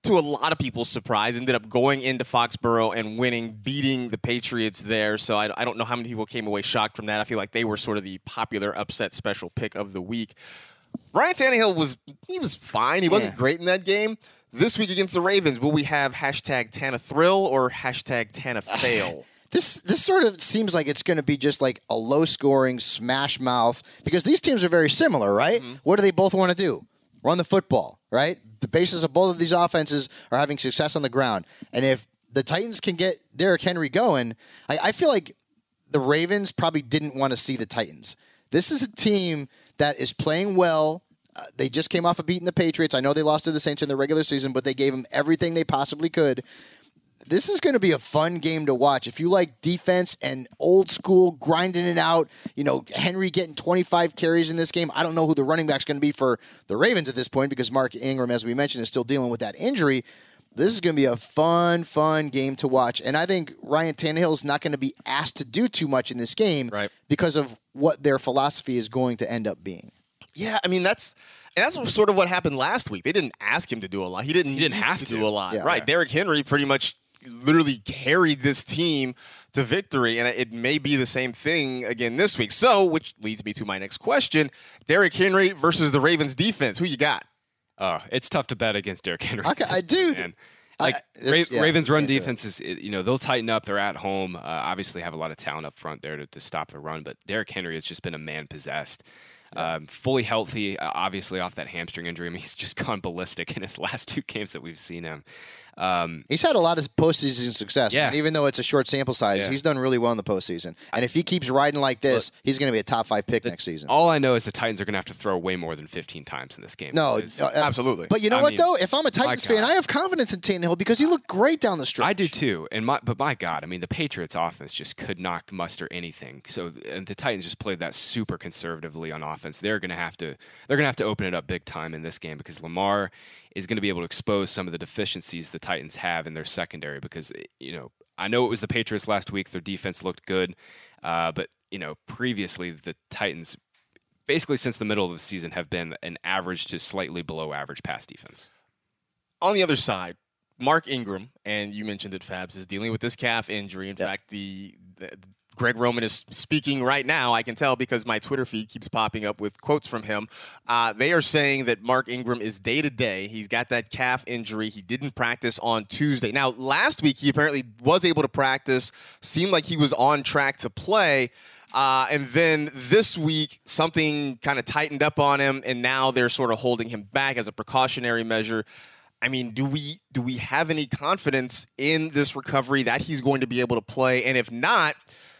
to a lot of people's surprise, ended up going into Foxborough and winning, beating the Patriots there. So I, I don't know how many people came away shocked from that. I feel like they were sort of the popular upset special pick of the week. Ryan Tannehill was he was fine. He wasn't Yeah. great in that game. This week against the Ravens, will we have hashtag Tana Thrill or hashtag Tana Fail? This this sort of seems like it's going to be just like a low-scoring smash mouth because these teams are very similar, right? Mm-hmm. What do they both want to do? Run the football, right? The basis of both of these offenses are having success on the ground. And if the Titans can get Derrick Henry going, I, I feel like the Ravens probably didn't want to see the Titans. This is a team that is playing well. Uh, they just came off of beating the Patriots. I know they lost to the Saints in the regular season, but they gave them everything they possibly could. This is going to be a fun game to watch. If you like defense and old school grinding it out, you know, Henry getting twenty-five carries in this game. I don't know who the running back's going to be for the Ravens at this point because Mark Ingram, as we mentioned, is still dealing with that injury. This is going to be a fun, fun game to watch. And I think Ryan Tannehill is not going to be asked to do too much in this game right. because of what their philosophy is going to end up being. Yeah, I mean, that's and that's sort of what happened last week. They didn't ask him to do a lot. He didn't, he didn't have to, to do a lot. Yeah. Right. Yeah. Derrick Henry pretty much literally carried this team to victory, and it may be the same thing again this week. So, which leads me to my next question. Derrick Henry versus the Ravens defense. Who you got? Oh, it's tough to bet against Derrick Henry. Okay, I do. Man. Like I, Ra- yeah, Ravens run into defense is, you know, they'll tighten up. They're at home. Uh, obviously have a lot of talent up front there to, to stop the run. But Derrick Henry has just been a man possessed. Um, fully healthy, uh, obviously off that hamstring injury. I mean, he's just gone ballistic in his last two games that we've seen him. Um, he's had a lot of postseason success, yeah. man. Even though it's a short sample size, yeah. he's done really well in the postseason. And if he keeps riding like this, Look, he's going to be a top five pick the, next season. All I know is the Titans are going to have to throw way more than fifteen times in this game. No, uh, absolutely. But you know I what, mean, though? If I'm a Titans fan, I have confidence in Tannehill because he looked great down the stretch. I do too. And my, but my God, I mean, the Patriots' offense just could not muster anything. So, and the Titans just played that super conservatively on offense. They're going to have to, they're going to have to open it up big time in this game because Lamar is going to be able to expose some of the deficiencies the Titans have in their secondary because, you know, I know it was the Patriots last week. Their defense looked good. Uh, but, you know, previously the Titans, basically since the middle of the season, have been an average to slightly below average pass defense. On the other side, Mark Ingram, and you mentioned it, Fabs, is dealing with this calf injury. In yep. fact, the, the Greg Roman is speaking right now. I can tell because my Twitter feed keeps popping up with quotes from him. Uh, they are saying that Mark Ingram is day-to-day. He's got that calf injury. He didn't practice on Tuesday. Now, last week he apparently was able to practice, seemed like he was on track to play. Uh, and then this week, something kind of tightened up on him, and now they're sort of holding him back as a precautionary measure. I mean, do we do we have any confidence in this recovery that he's going to be able to play? And if not,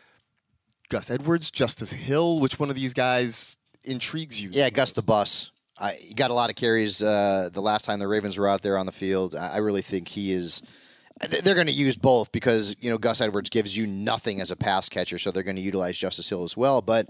Gus Edwards, Justice Hill, which one of these guys intrigues you? Yeah, Gus the Bus. I, he got a lot of carries uh, the last time the Ravens were out there on the field. I, I really think he is – they're going to use both because, you know, Gus Edwards gives you nothing as a pass catcher, so they're going to utilize Justice Hill as well. But,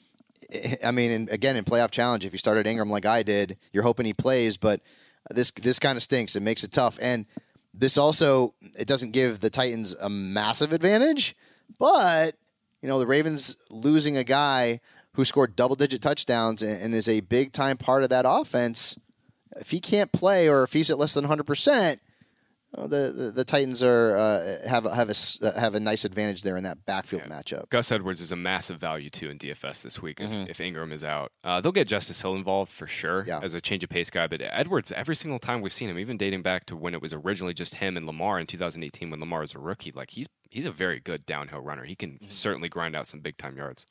I mean, in, again, in playoff challenge, if you started Ingram like I did, you're hoping he plays, but this this kind of stinks. It makes it tough. And this also – it doesn't give the Titans a massive advantage, but – you know, the Ravens losing a guy who scored double-digit touchdowns and is a big-time part of that offense, if he can't play or if he's at less than one hundred percent, well, the, the the Titans are uh, have have a have a nice advantage there in that backfield yeah. matchup. Gus Edwards is a massive value too in D F S this week. If, mm-hmm. if Ingram is out, uh, they'll get Justice Hill involved for sure yeah. as a change of pace guy. But Edwards, every single time we've seen him, even dating back to when it was originally just him and Lamar in two thousand eighteen when Lamar was a rookie, like he's he's a very good downhill runner. He can mm-hmm. certainly grind out some big time yards.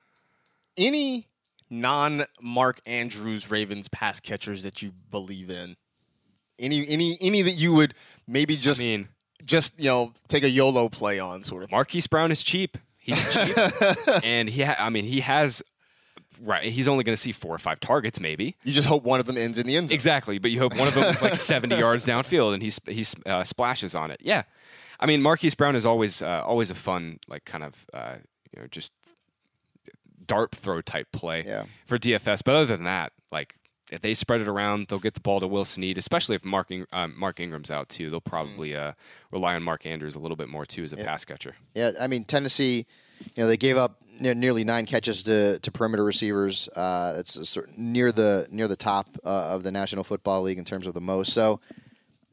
Any non-Mark Andrews Ravens pass catchers that you believe in? Any any any that you would maybe just I mean, just you know take a YOLO play on sort of. Marquise Brown is cheap. He's cheap, and he ha- I mean he has right. He's only going to see four or five targets maybe. You just hope one of them ends in the end zone. Exactly, but you hope one of them is like seventy yards downfield and he he uh, splashes on it. Yeah, I mean Marquise Brown is always uh, always a fun like kind of uh, you know just dart throw type play yeah. for D F S. But other than that, like. If they spread it around, they'll get the ball to Will Snead, especially if Mark, In- um, Mark Ingram's out, too. They'll probably uh, rely on Mark Andrews a little bit more, too, as a yeah. pass catcher. Yeah, I mean, Tennessee, you know, they gave up ne- nearly nine catches to, to perimeter receivers. Uh, that's a sort near the near the top uh, of the National Football League in terms of the most. So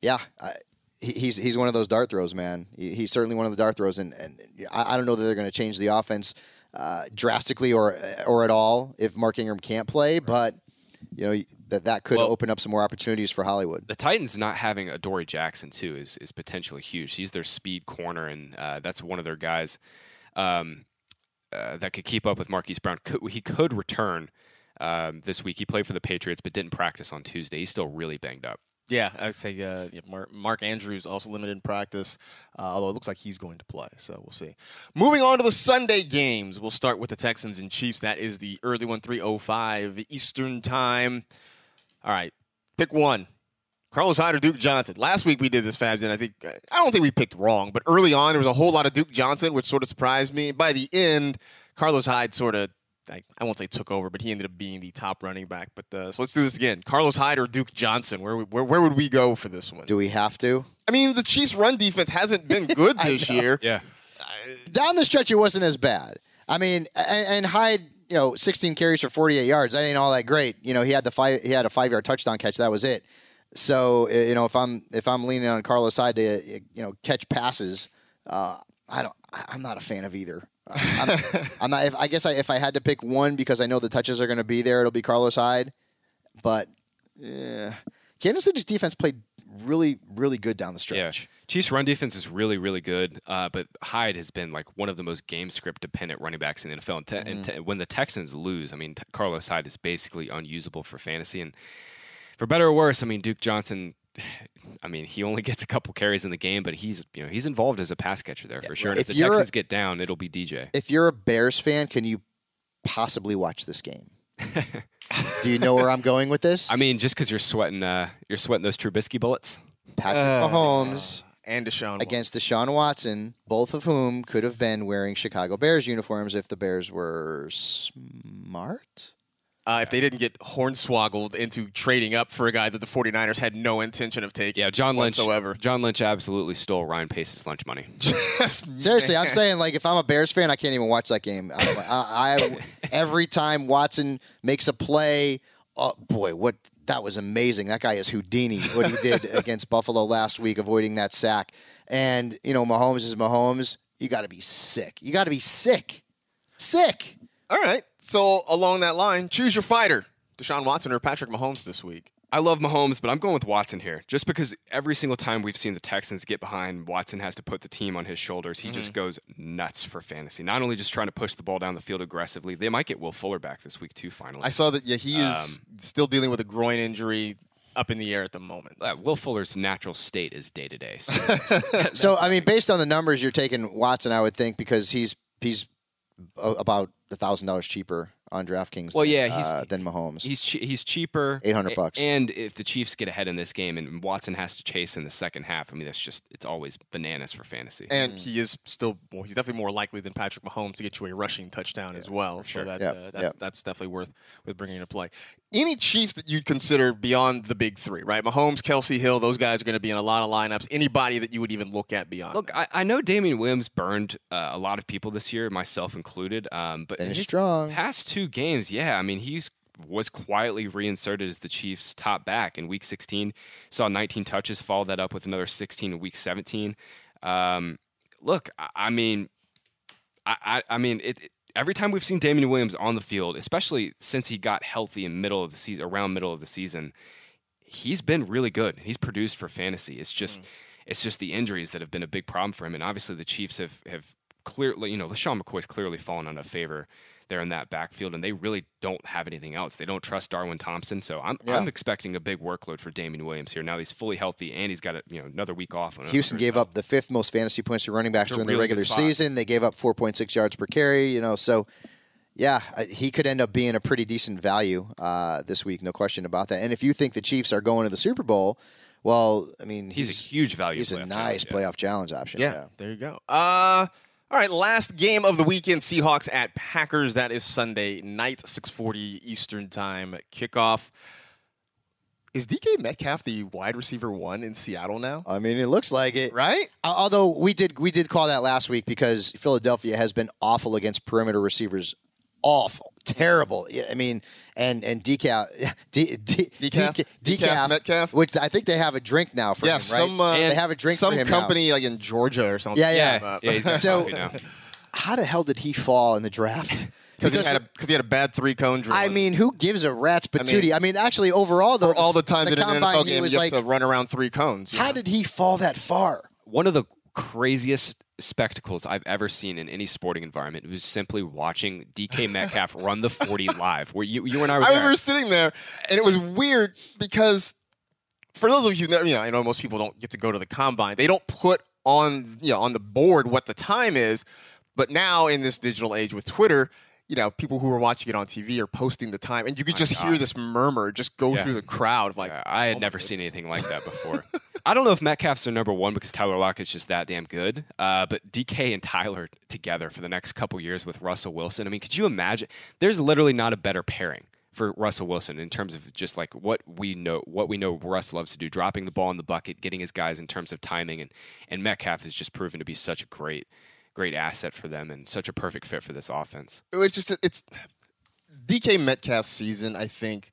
yeah, I, he, he's he's one of those dart throws, man. He, he's certainly one of the dart throws, and, and I, I don't know that they're going to change the offense uh, drastically or or at all if Mark Ingram can't play, but you know that that could Well, open up some more opportunities for Hollywood. The Titans not having Adoree Jackson too is is potentially huge. He's their speed corner, and uh, that's one of their guys um, uh, that could keep up with Marquise Brown. Could, he could return um, this week. He played for the Patriots, but didn't practice on Tuesday. He's still really banged up. Yeah, I'd say uh, yeah, Mark, Mark Andrews also limited in practice, uh, although it looks like he's going to play, so we'll see. Moving on to the Sunday games, we'll start with the Texans and Chiefs. That is the early one, three oh five Eastern Time. All right, pick one. Carlos Hyde or Duke Johnson. Last week we did this, Fabs, and I think I don't think we picked wrong, but early on there was a whole lot of Duke Johnson, which sort of surprised me. By the end, Carlos Hyde sort of, I, I won't say took over, but he ended up being the top running back. But uh, so let's do this again. Carlos Hyde or Duke Johnson? Where, where where would we go for this one? Do we have to? I mean, the Chiefs' run defense hasn't been good this year. Yeah. Down the stretch, it wasn't as bad. I mean, and, and Hyde, you know, sixteen carries for forty-eight yards. That ain't all that great. You know, he had the five, he had a five-yard touchdown catch. That was it. So, you know, if I'm if I'm leaning on Carlos Hyde to, you know, catch passes, uh, I don't. I'm not a fan of either. I'm, I'm not. If, I guess I, if I had to pick one because I know the touches are going to be there, it'll be Carlos Hyde. But yeah, Kansas City's defense played really, really good down the stretch. Yeah. Chiefs' run defense is really, really good, uh, but Hyde has been like one of the most game script dependent running backs in the N F L. And, te- mm-hmm. and te- when the Texans lose, I mean, t- Carlos Hyde is basically unusable for fantasy. And for better or worse, I mean, Duke Johnson, I mean, he only gets a couple carries in the game, but he's you know he's involved as a pass catcher there for sure. And if, if the Texans a, get down, it'll be D J. If you're a Bears fan, can you possibly watch this game? Do you know where I'm going with this? I mean, just because you're sweating, uh, you're sweating those Trubisky bullets. Patrick uh, Mahomes and Deshaun against Deshaun Watson, both of whom could have been wearing Chicago Bears uniforms if the Bears were smart. Uh, if they didn't get hornswoggled into trading up for a guy that the 49ers had no intention of taking. Yeah, John Lynch. Whatsoever. John Lynch absolutely stole Ryan Pace's lunch money. Seriously, I'm saying, like, if I'm a Bears fan, I can't even watch that game. I, I, I every time Watson makes a play, oh, boy, what that was amazing. That guy is Houdini, what he did against Buffalo last week, avoiding that sack. And, you know, Mahomes is Mahomes. You got to be sick. You got to be sick. Sick. All right. So along that line, choose your fighter, Deshaun Watson or Patrick Mahomes this week. I love Mahomes, but I'm going with Watson here. Just because every single time we've seen the Texans get behind, Watson has to put the team on his shoulders. He mm-hmm. just goes nuts for fantasy. Not only just trying to push the ball down the field aggressively, they might get Will Fuller back this week too, finally. I saw that, yeah, he is um, still dealing with a groin injury up in the air at the moment. Uh, Will Fuller's natural state is day-to-day. So, that's, so I mean, based on the numbers, you're taking Watson, I would think, because he's he's about one thousand dollars cheaper on DraftKings well, than, yeah, he's, uh, than Mahomes. He's che- he's cheaper. eight hundred bucks. And if the Chiefs get ahead in this game and Watson has to chase in the second half, I mean, that's just, it's always bananas for fantasy. And mm. he is still, well, he's definitely more likely than Patrick Mahomes to get you a rushing touchdown yeah, as well. Sure. So that, yep. uh, that's, yep. that's definitely worth, worth bringing into play. Any Chiefs that you'd consider beyond the big three, right? Mahomes, Kelsey, Hill, those guys are going to be in a lot of lineups. Anybody that you would even look at beyond Look, I, I know Damian Williams burned uh, a lot of people this year, myself included. Um, but Finish his strong. past two games, yeah, I mean, he's was quietly reinserted as the Chiefs' top back in Week sixteen. Saw nineteen touches, followed that up with another sixteen in Week seventeen. Um, look, I, I mean, I, I, I mean, it, it, every time we've seen Damian Williams on the field, especially since he got healthy in middle of the season, around middle of the season, he's been really good. He's produced for fantasy. It's just, mm. it's just the injuries that have been a big problem for him. And obviously, the Chiefs have have clearly, you know, LaShawn McCoy's clearly fallen out of favor there in that backfield, and they really don't have anything else. They don't trust Darwin Thompson, so I'm yeah. I'm expecting a big workload for Damian Williams here. Now he's fully healthy, and he's got a, you know another week off. On Houston gave up the fifth most fantasy points to running backs during really the regular season. They gave up four point six yards per carry. You know, so yeah, he could end up being a pretty decent value uh, this week, no question about that. And if you think the Chiefs are going to the Super Bowl, well, I mean, he's, he's a huge value. He's a nice challenge, playoff yeah. challenge option. Yeah, yeah, there you go. Uh All right, last game of the weekend, Seahawks at Packers. That is Sunday night, six forty Eastern Time kickoff. Is D K Metcalf the wide receiver one in Seattle now? I mean, it looks like it, right? Although we did we did call that last week because Philadelphia has been awful against perimeter receivers, awful. terrible. Yeah, I mean, and and decaf, de, de, Decaf? decaf, Decaf Metcalf? which I think they have a drink now for Yeah, him, right? some uh, they have a drink some for him company now. like in Georgia or something. Yeah, yeah. Yeah, yeah, he's got So- coffee now. How the hell did he fall in the draft? Because he, had a- 'cause he had a bad three-cone drill. I mean, who gives a rat's patootie? mean- I mean, actually, overall, though, for all the time the in an N F L combine, he game, was you like, have to run around three cones. you how know? did he fall that far? One of the craziest spectacles I've ever seen in any sporting environment was simply watching D K Metcalf run the forty live. Where you, you and I were I there. remember sitting there, and it was weird because for those of you who never, you know, I know most people don't get to go to the combine. They don't put on, you know, on the board what the time is. But now in this digital age with Twitter, you know, people who are watching it on T V are posting the time, and you could My just God. hear this murmur just go Yeah. through the crowd. Like, Yeah, I had oh my never goodness. seen anything like that before. I don't know if Metcalf's their number one because Tyler Lockett's just that damn good. Uh, but D K and Tyler together for the next couple years with Russell Wilson. I mean, could you imagine? There's literally not a better pairing for Russell Wilson in terms of just like what we know, what we know Russ loves to do, dropping the ball in the bucket, getting his guys in terms of timing, and and Metcalf has just proven to be such a great, great asset for them and such a perfect fit for this offense. It's just it's D K Metcalf's season. I think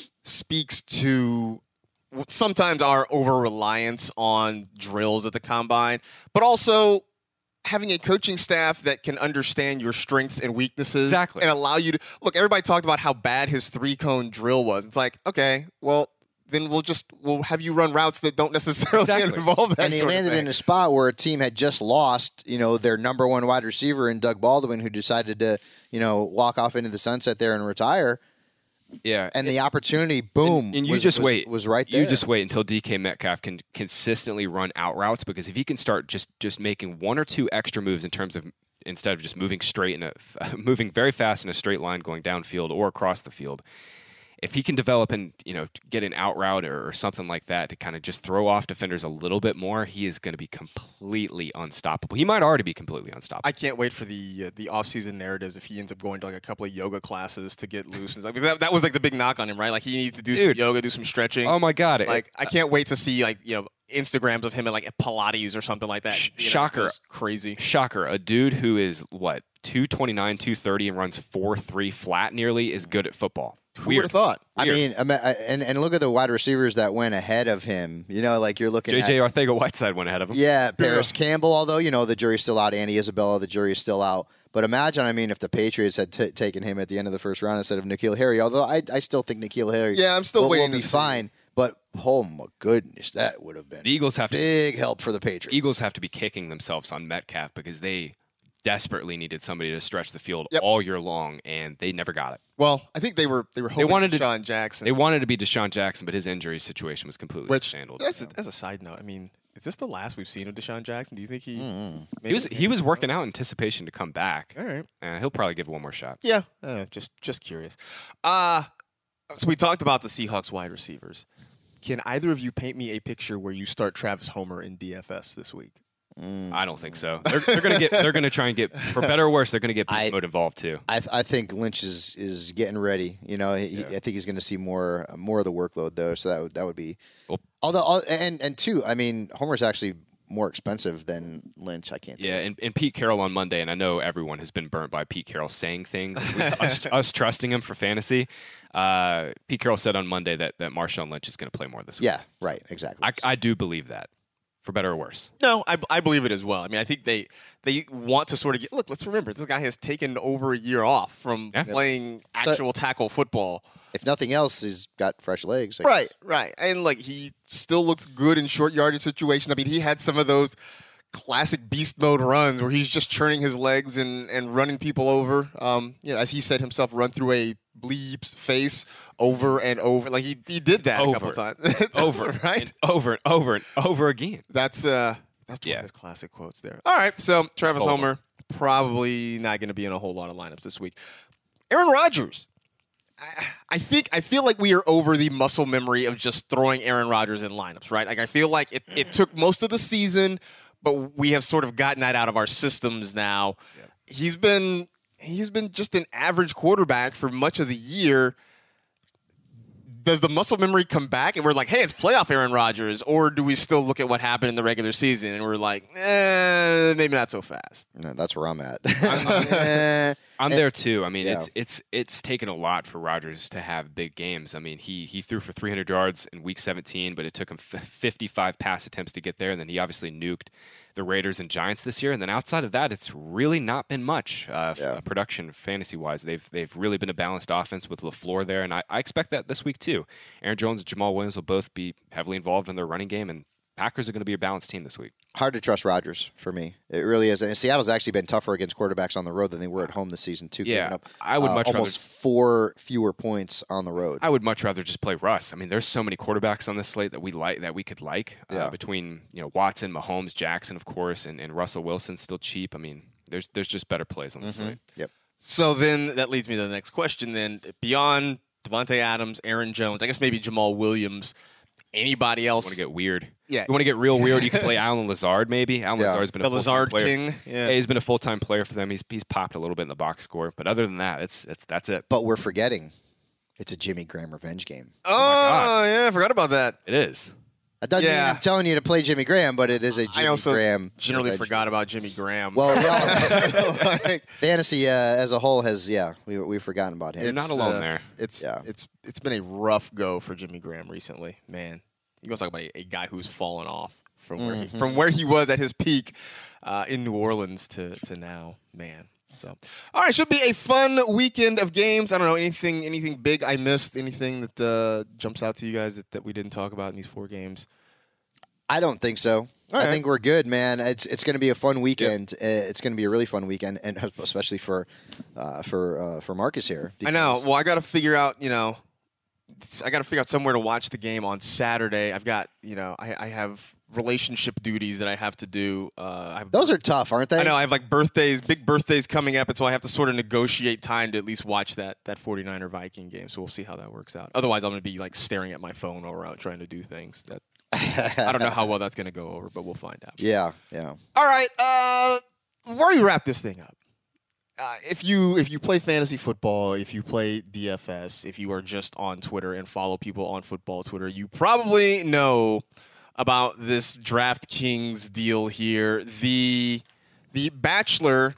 speaks to sometimes our over reliance on drills at the combine, but also having a coaching staff that can understand your strengths and weaknesses Exactly. and allow you to look. Everybody talked about how bad his three cone drill was. It's like, okay, well, then we'll just we'll have you run routes that don't necessarily Exactly. involve that. And he sort of landed thing. in a spot where a team had just lost, you know, their number one wide receiver in Doug Baldwin, who decided to, you know, walk off into the sunset there and retire. Yeah, And the opportunity, boom, And, and you was, just was, wait. was right there. You just wait until D K Metcalf can consistently run out routes, because if he can start just just making one or two extra moves in terms of instead of just moving straight in a moving very fast in a straight line going downfield or across the field, if he can develop and you know get an out route or, or something like that to kind of just throw off defenders a little bit more, he is going to be completely unstoppable. He might already be completely unstoppable. I can't wait for the uh, the off-season narratives if he ends up going to like a couple of yoga classes to get loose. And stuff. Because that, that was like the big knock on him, right? Like he needs to do Dude. some yoga, do some stretching. Oh my God! It- Like I can't wait to see like you know Instagrams of him at like Pilates or something like that. Sh- You know, shocker. goes crazy. Shocker, a dude who is what two twenty-nine, two thirty and runs four three flat nearly is good at football. Who would have thought? I Weird. mean, ima- and and look at the wide receivers that went ahead of him. You know, like you're looking J J at. Arcega-Whiteside went ahead of him. Yeah, Paris Campbell, although, you know, the jury's still out. Andy Isabella, the jury is still out. But imagine, I mean, if the Patriots had t- taken him at the end of the first round instead of N'Keal Harry, although I, I still think N'Keal Harry Yeah, I'm still will, waiting will be to see. fine. But, oh, my goodness, that would have been The Eagles have to big help for the Patriots. Eagles have to be kicking themselves on Metcalf because they desperately needed somebody to stretch the field Yep. all year long, and they never got it. Well, I think they were they were hoping wanted to- Deshaun Jackson. They wanted to be Deshaun Jackson, but his injury situation was completely which handled. that's a, as a side note. I mean, is this the last we've seen of Deshaun Jackson? Do you think he? Mm-hmm. He was he was working out in anticipation to come back. All right. Uh, he'll probably give it one more shot. Yeah, uh, just just curious. Uh so we talked about the Seahawks wide receivers. Can either of you paint me a picture where you start Travis Homer in D F S this week? I don't think so. They're, they're gonna get. They're gonna try and get, for better or worse, they're gonna get beast I- mode involved too. I, th- I think Lynch is, is getting ready. You know, he, I think he's going to see more more of the workload though. So that would, that would be. Well- Although al- and and two, I mean, Homer's actually more expensive than Lynch. I can't. think Yeah, of- and, and Pete Carroll on Monday, and I know everyone has been burnt by Pete Carroll saying things, with us, us trusting him for fantasy. Uh, Pete Carroll said on Monday that, that Marshawn Lynch is going to play more this week. Yeah. Right. Exactly. I, I do believe that, for better or worse. No, I, I believe it as well. I mean, I think they they want to sort of get. Look, let's remember this guy has taken over a year off from Yeah. playing actual tackle football. If nothing else, he's got fresh legs. Right, right. And like he still looks good in short yardage situations. I mean, he had some of those classic beast mode runs where he's just churning his legs and, and running people over. Um, you know, as he said himself, run through a bleep's face over and over. Like he, he did that a couple Over. times. Over, right? and over and over and over again. That's uh that's one Yeah. of his classic quotes there. All right, so Travis Hold on. Homer probably not going to be in a whole lot of lineups this week. Aaron Rodgers. I, I think I feel like we are over the muscle memory of just throwing Aaron Rodgers in lineups, right? Like I feel like it, it took most of the season, but we have sort of gotten that out of our systems now. He's been he's been just an average quarterback for much of the year. does the muscle memory come back and we're like, hey, it's playoff Aaron Rodgers, or do we still look at what happened in the regular season and we're like, eh, maybe not so fast? No, that's where I'm at. I'm, I'm there too. I mean, Yeah. it's it's it's taken a lot for Rodgers to have big games. I mean, he he threw for three hundred yards in Week seventeen, but it took him f- fifty-five pass attempts to get there, and then he obviously nuked the Raiders and Giants this year. And then outside of that, it's really not been much uh, Yeah. f- production fantasy-wise. They've they've really been a balanced offense with LaFleur there, and I, I expect that this week too. Aaron Jones and Jamal Williams will both be heavily involved in their running game, and Packers are going to be a balanced team this week. Hard to trust Rodgers for me. It really is. And Seattle's actually been tougher against quarterbacks on the road than they were at home this season too. Yeah, giving up, I would uh, much almost rather four fewer points on the road. I would much rather just play Russ. I mean, there's so many quarterbacks on this slate that we like that we could like uh, Yeah. between you know Watson, Mahomes, Jackson, of course, and, and Russell Wilson still cheap. I mean, there's there's just better plays on this slate. Yep. So then that leads me to the next question. Then beyond Devontae Adams, Aaron Jones, I guess maybe Jamal Williams, anybody else? Want to get weird? Yeah. You want to get real weird? You can play Alan Lazard, maybe. Alan Yeah. Lazard's been The a full-time Lazard player. King. Yeah. Yeah, he's been a full time player for them. He's he's popped a little bit in the box score, but other than that, it's it's that's it. But we're forgetting it's a Jimmy Graham revenge game. Oh, God. yeah, I forgot about that. It is. That doesn't Yeah. mean I'm telling you to play Jimmy Graham, but it is a Jimmy I also Graham. generally revenge forgot game. about Jimmy Graham. Well, we all, Like, fantasy uh, as a whole has, yeah, we, we've forgotten about him. You're not it's, alone uh, there. It's Yeah. it's it's been a rough go for Jimmy Graham recently, man. You want to talk about a, a guy who's fallen off from where Mm-hmm. he, from where he was at his peak uh, in New Orleans to to now, man. So, all right, should be a fun weekend of games. I don't know anything anything big I missed, anything that uh, jumps out to you guys that, that we didn't talk about in these four games. I don't think so. All I right. think we're good, man. It's it's going to be a fun weekend. Uh, It's going to be a really fun weekend, and especially for uh, for uh, for Marcus here. I know. because- Well, I got to figure out, you know, I got to figure out somewhere to watch the game on Saturday. I've got, you know, I, I have relationship duties that I have to do. Uh, I have, Those are tough, aren't they? I know. I have like birthdays, big birthdays coming up, and so I have to sort of negotiate time to at least watch that that 49er Viking game. So we'll see how that works out. Otherwise, I'm going to be like staring at my phone while we're out trying to do things. That I don't know how well that's going to go over, but we'll find out. Yeah, yeah. All right. Uh, where do we wrap this thing up? Uh, if you if you play fantasy football, if you play D F S, if you are just on Twitter and follow people on football Twitter, you probably know about this DraftKings deal here. The the Bachelor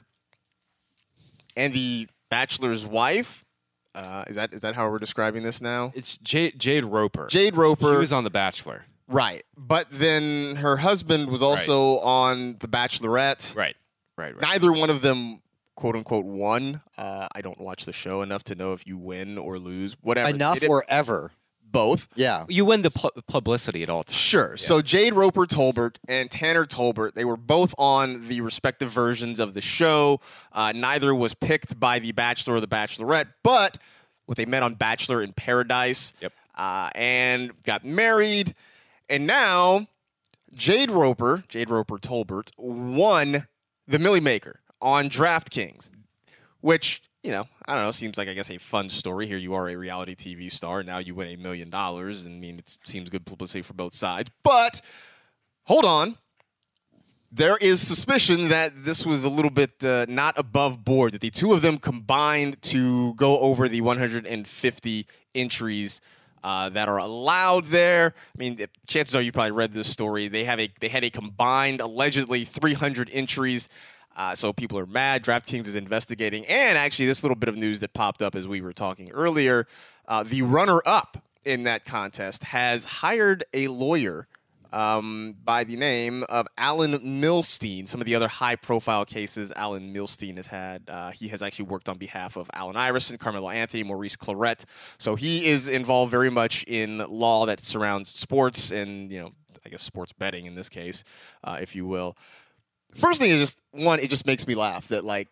and the Bachelor's wife. Uh, is that is that how we're describing this now? It's Jade, Jade Roper. Jade Roper. She was on The Bachelor. Right. But then her husband was also on The Bachelorette. Right. Right. Right. Neither one of them, quote unquote, won. Uh, I don't watch the show enough to know if you win or lose. Whatever. Enough Did it- or ever. both. Yeah. You win the pu- publicity at all times. Sure. So Jade Roper Tolbert and Tanner Tolbert, they were both on the respective versions of the show. Uh, neither was picked by The Bachelor or The Bachelorette, but what they met on Bachelor in Paradise. Yep. Uh, and got married. And now Jade Roper, Jade Roper Tolbert, won the Millie Maker on DraftKings, which, you know, I don't know, seems like, I guess, a fun story. Here you are, a reality T V star. Now you win a million dollars. And I mean, it seems good publicity for both sides. But hold on. There is suspicion that this was a little bit uh, not above board, that the two of them combined to go over the one hundred fifty entries uh, that are allowed there. I mean, the chances are you probably read this story. They have a they had a combined, allegedly, three hundred entries. Uh, so people are mad. DraftKings is investigating. And actually, this little bit of news that popped up as we were talking earlier, uh, the runner-up in that contest has hired a lawyer um, by the name of Alan Milstein. Some of the other high-profile cases Alan Milstein has had, uh, he has actually worked on behalf of Allen Iverson, Carmelo Anthony, Maurice Claret. So he is involved very much in law that surrounds sports and, you know, I guess sports betting in this case, uh, if you will. First thing is just, one, it just makes me laugh that, like,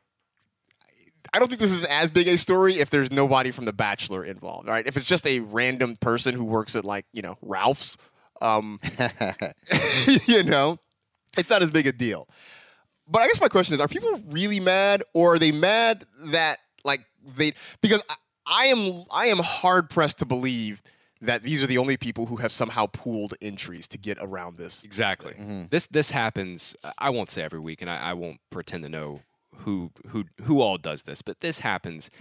I don't think this is as big a story if there's nobody from The Bachelor involved, right? If it's just a random person who works at, like, you know, Ralph's, um, you know, it's not as big a deal. But I guess my question is, are people really mad, or are they mad that, like, they, because I, I am, I am hard pressed to believe that these are the only people who have somehow pooled entries to get around this. Exactly. Mm-hmm. This this happens. I won't say every week, and I, I won't pretend to know who who who all does this, but this happens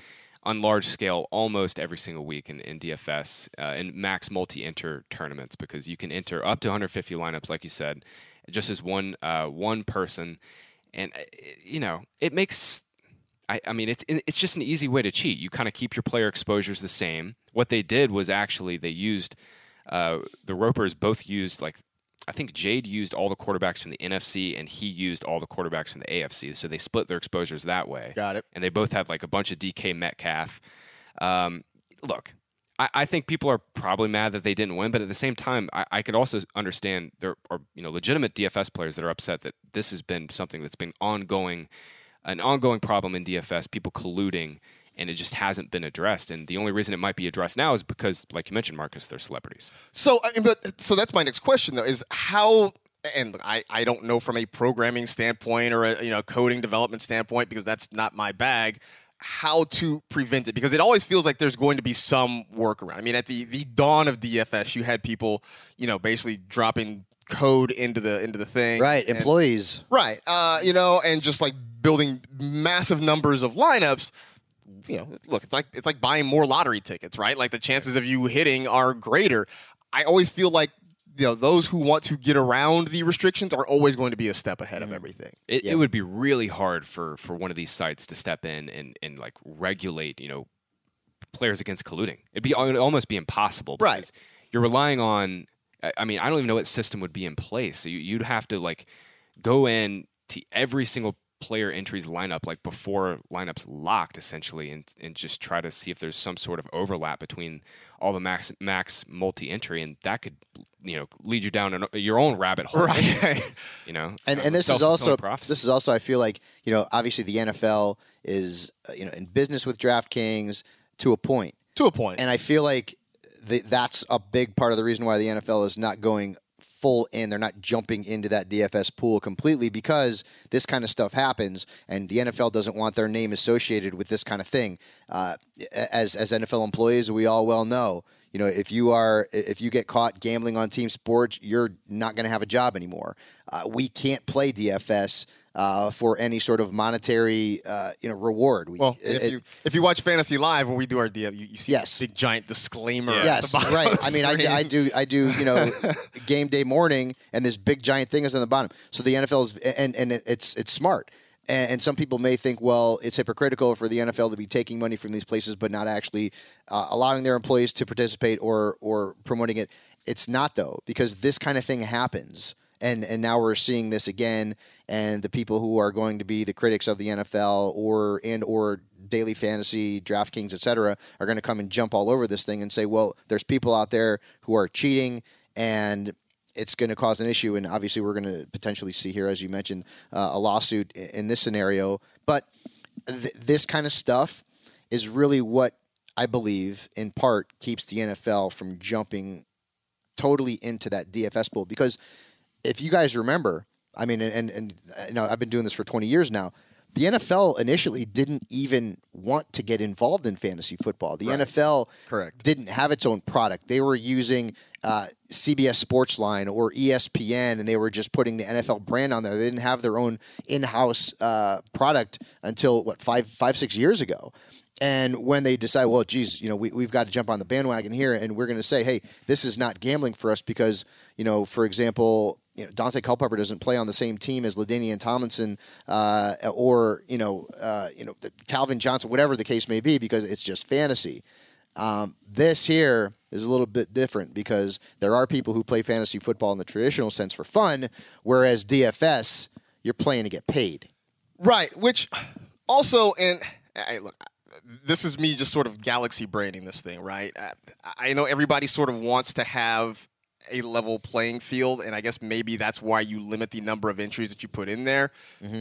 on large scale almost every single week in, in D F S uh, in max multi-enter tournaments, because you can enter up to one hundred fifty lineups, like you said, just as one uh, one person. And, uh, you know, it makes... I, I mean, it's it's just an easy way to cheat. You kind of keep your player exposures the same. What they did was actually they used... Uh, the Ropers both used, like, I think Jade used all the quarterbacks from the N F C, and he used all the quarterbacks from the A F C. So they split their exposures that way. Got it. And they both had like a bunch of D K Metcalf. Um, look, I, I think people are probably mad that they didn't win, but at the same time, I, I could also understand there are, you know, legitimate D F S players that are upset that this has been something that's been ongoing, an ongoing problem in D F S, people colluding, and it just hasn't been addressed. And the only reason it might be addressed now is because, like you mentioned, Marcus, they're celebrities. So, I mean, but so that's my next question, though, is how, and I, I don't know from a programming standpoint or a, you know, coding development standpoint, because that's not my bag, how to prevent it, because it always feels like there's going to be some workaround. I mean, at the, the dawn of D F S, you had people, you know, basically dropping code into the into the thing. Right, and, employees. Right, uh, you know, and just like building massive numbers of lineups. You know, look, it's like it's like buying more lottery tickets, right? Like the chances of you hitting are greater. I always feel like, you know, those who want to get around the restrictions are always going to be a step ahead of everything. It, Yeah. it would be really hard for, for one of these sites to step in and, and like regulate, you know, players against colluding. It'd be it would almost be impossible, because Right. you're relying on. I- I mean, I don't even know what system would be in place. So you, you'd have to like go in to every single player entries lineup like before lineups locked, essentially, and and just try to see if there's some sort of overlap between all the max max multi-entry, and that could, you know, lead you down an, your own rabbit hole. Right. You know, it's and kind of and a this is self-fulfilling also prophecy. this is also I feel like, you know, obviously the N F L is uh, you know, in business with DraftKings to a point, To a point. and I feel like the, that's a big part of the reason why the N F L is not going full in. They're not jumping into that D F S pool completely, because this kind of stuff happens, and the N F L doesn't want their name associated with this kind of thing. Uh, as as N F L employees, we all well know, you know, if you are if you get caught gambling on team sports, you're not going to have a job anymore. Uh, we can't play D F S uh, for any sort of monetary uh, you know reward. We, Well, it- if you if you watch Fantasy Live when we do our D F, you, you see Yes. a big giant disclaimer. Yeah. at Yes, the bottom right. of the I mean, I, do- I screen. do, I do, you know, game day morning, and this big giant thing is on the bottom. So the N F L is, and and it- it's it's smart. And, and some people may think, well, it's hypocritical for the N F L to be taking money from these places, but not actually uh, allowing their employees to participate or or promoting it. It's not, though, because this kind of thing happens. And and now we're seeing this again, and the people who are going to be the critics of the N F L or and or daily fantasy, DraftKings, et cetera, are going to come and jump all over this thing and say, well, there's people out there who are cheating, and it's going to cause an issue. And obviously, we're going to potentially see here, as you mentioned, uh, a lawsuit in, in this scenario. But th- this kind of stuff is really what I believe, in part, keeps the N F L from jumping totally into that D F S pool, because if you guys remember, I mean, and, and, and you know, I've been doing this for twenty years now. The N F L initially didn't even want to get involved in fantasy football. The Right. N F L Correct. didn't have its own product. They were using uh, C B S Sportsline or E S P N, and they were just putting the N F L brand on there. They didn't have their own in-house uh, product until, what, five, five, six years ago. And when they decide, well, geez, you know, we, we've got to jump on the bandwagon here, and we're going to say, hey, this is not gambling for us because, you know, for example, you know, Dante Culpepper doesn't play on the same team as LaDainian Tomlinson uh, or, you know, uh, you know, Calvin Johnson, whatever the case may be, because it's just fantasy. Um, this here is a little bit different because there are people who play fantasy football in the traditional sense for fun, whereas D F S, you're playing to get paid. Right, which also, and I, look, this is me just sort of galaxy braining this thing, right? I, I know everybody sort of wants to have a level playing field, and I guess maybe that's why you limit the number of entries that you put in there. Mm-hmm.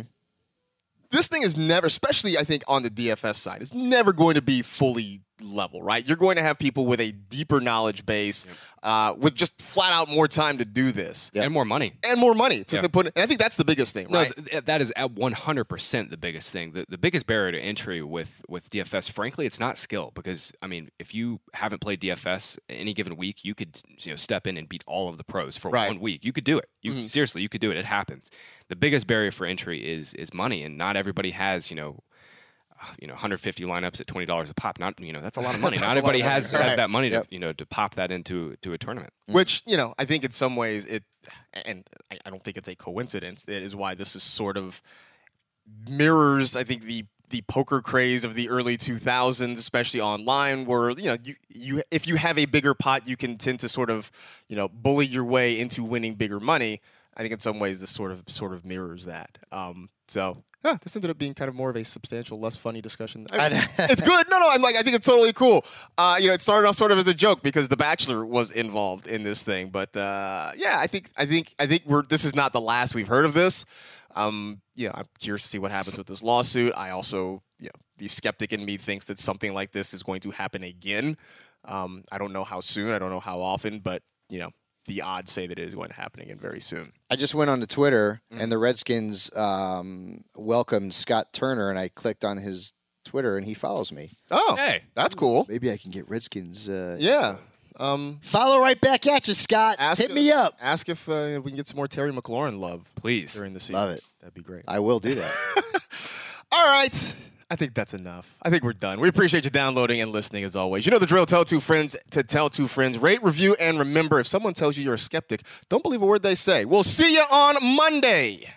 This thing is never, especially I think on the D F S side, is never going to be fully level, right? You're going to have people with a deeper knowledge base, yep. uh, with just flat out more time to do this. Yep. And more money. And more money. To, yep. to put, and I think that's the biggest thing, right? No, th- that is at one hundred percent the biggest thing. The, the biggest barrier to entry with, with D F S, frankly, it's not skill. Because, I mean, if you haven't played D F S any given week, you could, you know, step in and beat all of the pros for right. one week. You could do it. You mm-hmm. Seriously, you could do it. It happens. The biggest barrier for entry is is money, and not everybody has, you know, you know, one hundred fifty lineups at twenty dollars a pop. Not, you know, that's a lot of money. Not everybody has, Right. has that money Yep. to, you know, to pop that into to a tournament. Which, you know, I think in some ways it, and I, I don't think it's a coincidence, it is why this is sort of mirrors, I think, the the poker craze of the early two thousands, especially online, where, you know, you, you if you have a bigger pot, you can tend to sort of, you know, bully your way into winning bigger money. I think in some ways this sort of sort of mirrors that. Um, so huh, this ended up being kind of more of a substantial, less funny discussion. I mean, it's good. No, no, I'm like I think it's totally cool. Uh, you know, it started off sort of as a joke because The Bachelor was involved in this thing, but uh, yeah, I think I think I think we're this is not the last we've heard of this. Um, yeah, I'm curious to see what happens with this lawsuit. I also, you know, the skeptic in me thinks that something like this is going to happen again. Um, I don't know how soon. I don't know how often, but you know, the odds say that it is going to happen again very soon. I just went on to Twitter, Mm-hmm. and the Redskins um, welcomed Scott Turner, and I clicked on his Twitter, and he follows me. Oh, Hey. that's cool. Maybe I can get Redskins. Uh, Yeah. Um, Follow right back at you, Scott. ask Hit me up. Ask if uh, we can get some more Terry McLaurin love Please. during the season. Love it. That'd be great. I will do that. All right. I think that's enough. I think we're done. We appreciate you downloading and listening as always. You know the drill. Tell two friends to tell two friends. Rate, review, and remember, if someone tells you you're a skeptic, don't believe a word they say. We'll see you on Monday.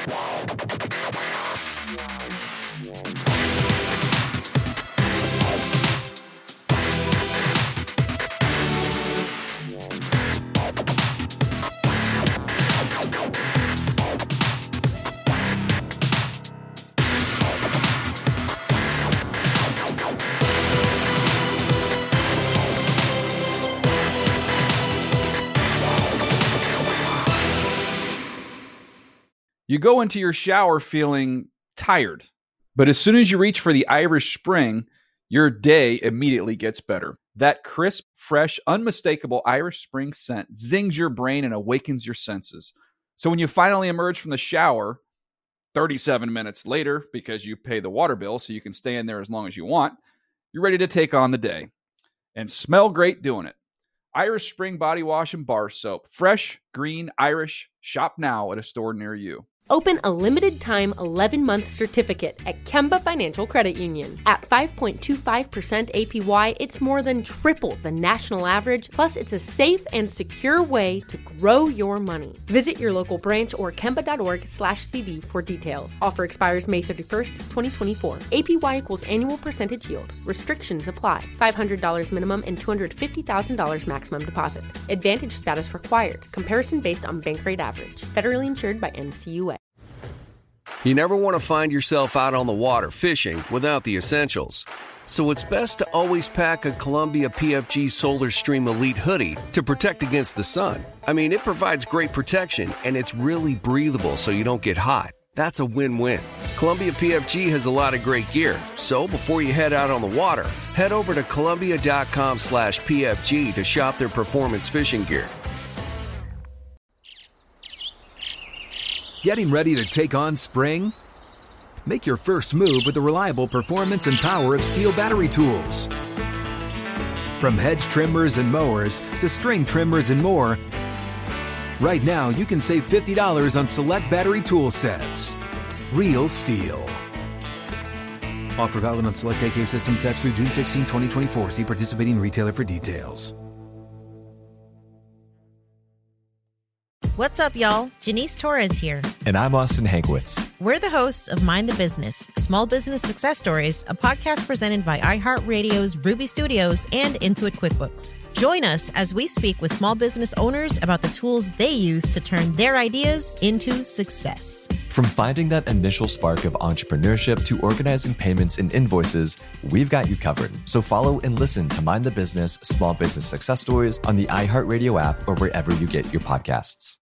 You go into your shower feeling tired, but as soon as you reach for the Irish Spring, your day immediately gets better. That crisp, fresh, unmistakable Irish Spring scent zings your brain and awakens your senses. So when you finally emerge from the shower, thirty-seven minutes later, because you pay the water bill so you can stay in there as long as you want, you're ready to take on the day and smell great doing it. Irish Spring Body Wash and Bar Soap. Fresh, green, Irish. Shop now at a store near you. Open a limited time eleven month certificate at Kemba Financial Credit Union. At five point two five percent A P Y, it's more than triple the national average, plus it's a safe and secure way to grow your money. Visit your local branch or kemba.org slash CD for details. Offer expires May thirty-first, twenty twenty-four. A P Y equals annual percentage yield. Restrictions apply. five hundred dollars minimum and two hundred fifty thousand dollars maximum deposit. Advantage status required. Comparison based on bank rate average. Federally insured by N C U A. You never want to find yourself out on the water fishing without the essentials. So it's best to always pack a Columbia P F G Solar Stream Elite hoodie to protect against the sun. I mean, it provides great protection and it's really breathable so you don't get hot. That's a win-win. Columbia P F G has a lot of great gear. So before you head out on the water, head over to Columbia.com slash PFG to shop their performance fishing gear. Getting ready to take on spring? Make your first move with the reliable performance and power of Steel battery tools. From hedge trimmers and mowers to string trimmers and more, right now you can save fifty dollars on select battery tool sets. Real Steel. Offer valid on select A K system sets through June sixteenth, twenty twenty-four. See participating retailer for details. What's up, y'all? Janice Torres here. And I'm Austin Hankwitz. We're the hosts of Mind the Business, Small Business Success Stories, a podcast presented by iHeartRadio's Ruby Studios and Intuit QuickBooks. Join us as we speak with small business owners about the tools they use to turn their ideas into success. From finding that initial spark of entrepreneurship to organizing payments and invoices, we've got you covered. So follow and listen to Mind the Business, Small Business Success Stories on the iHeartRadio app or wherever you get your podcasts.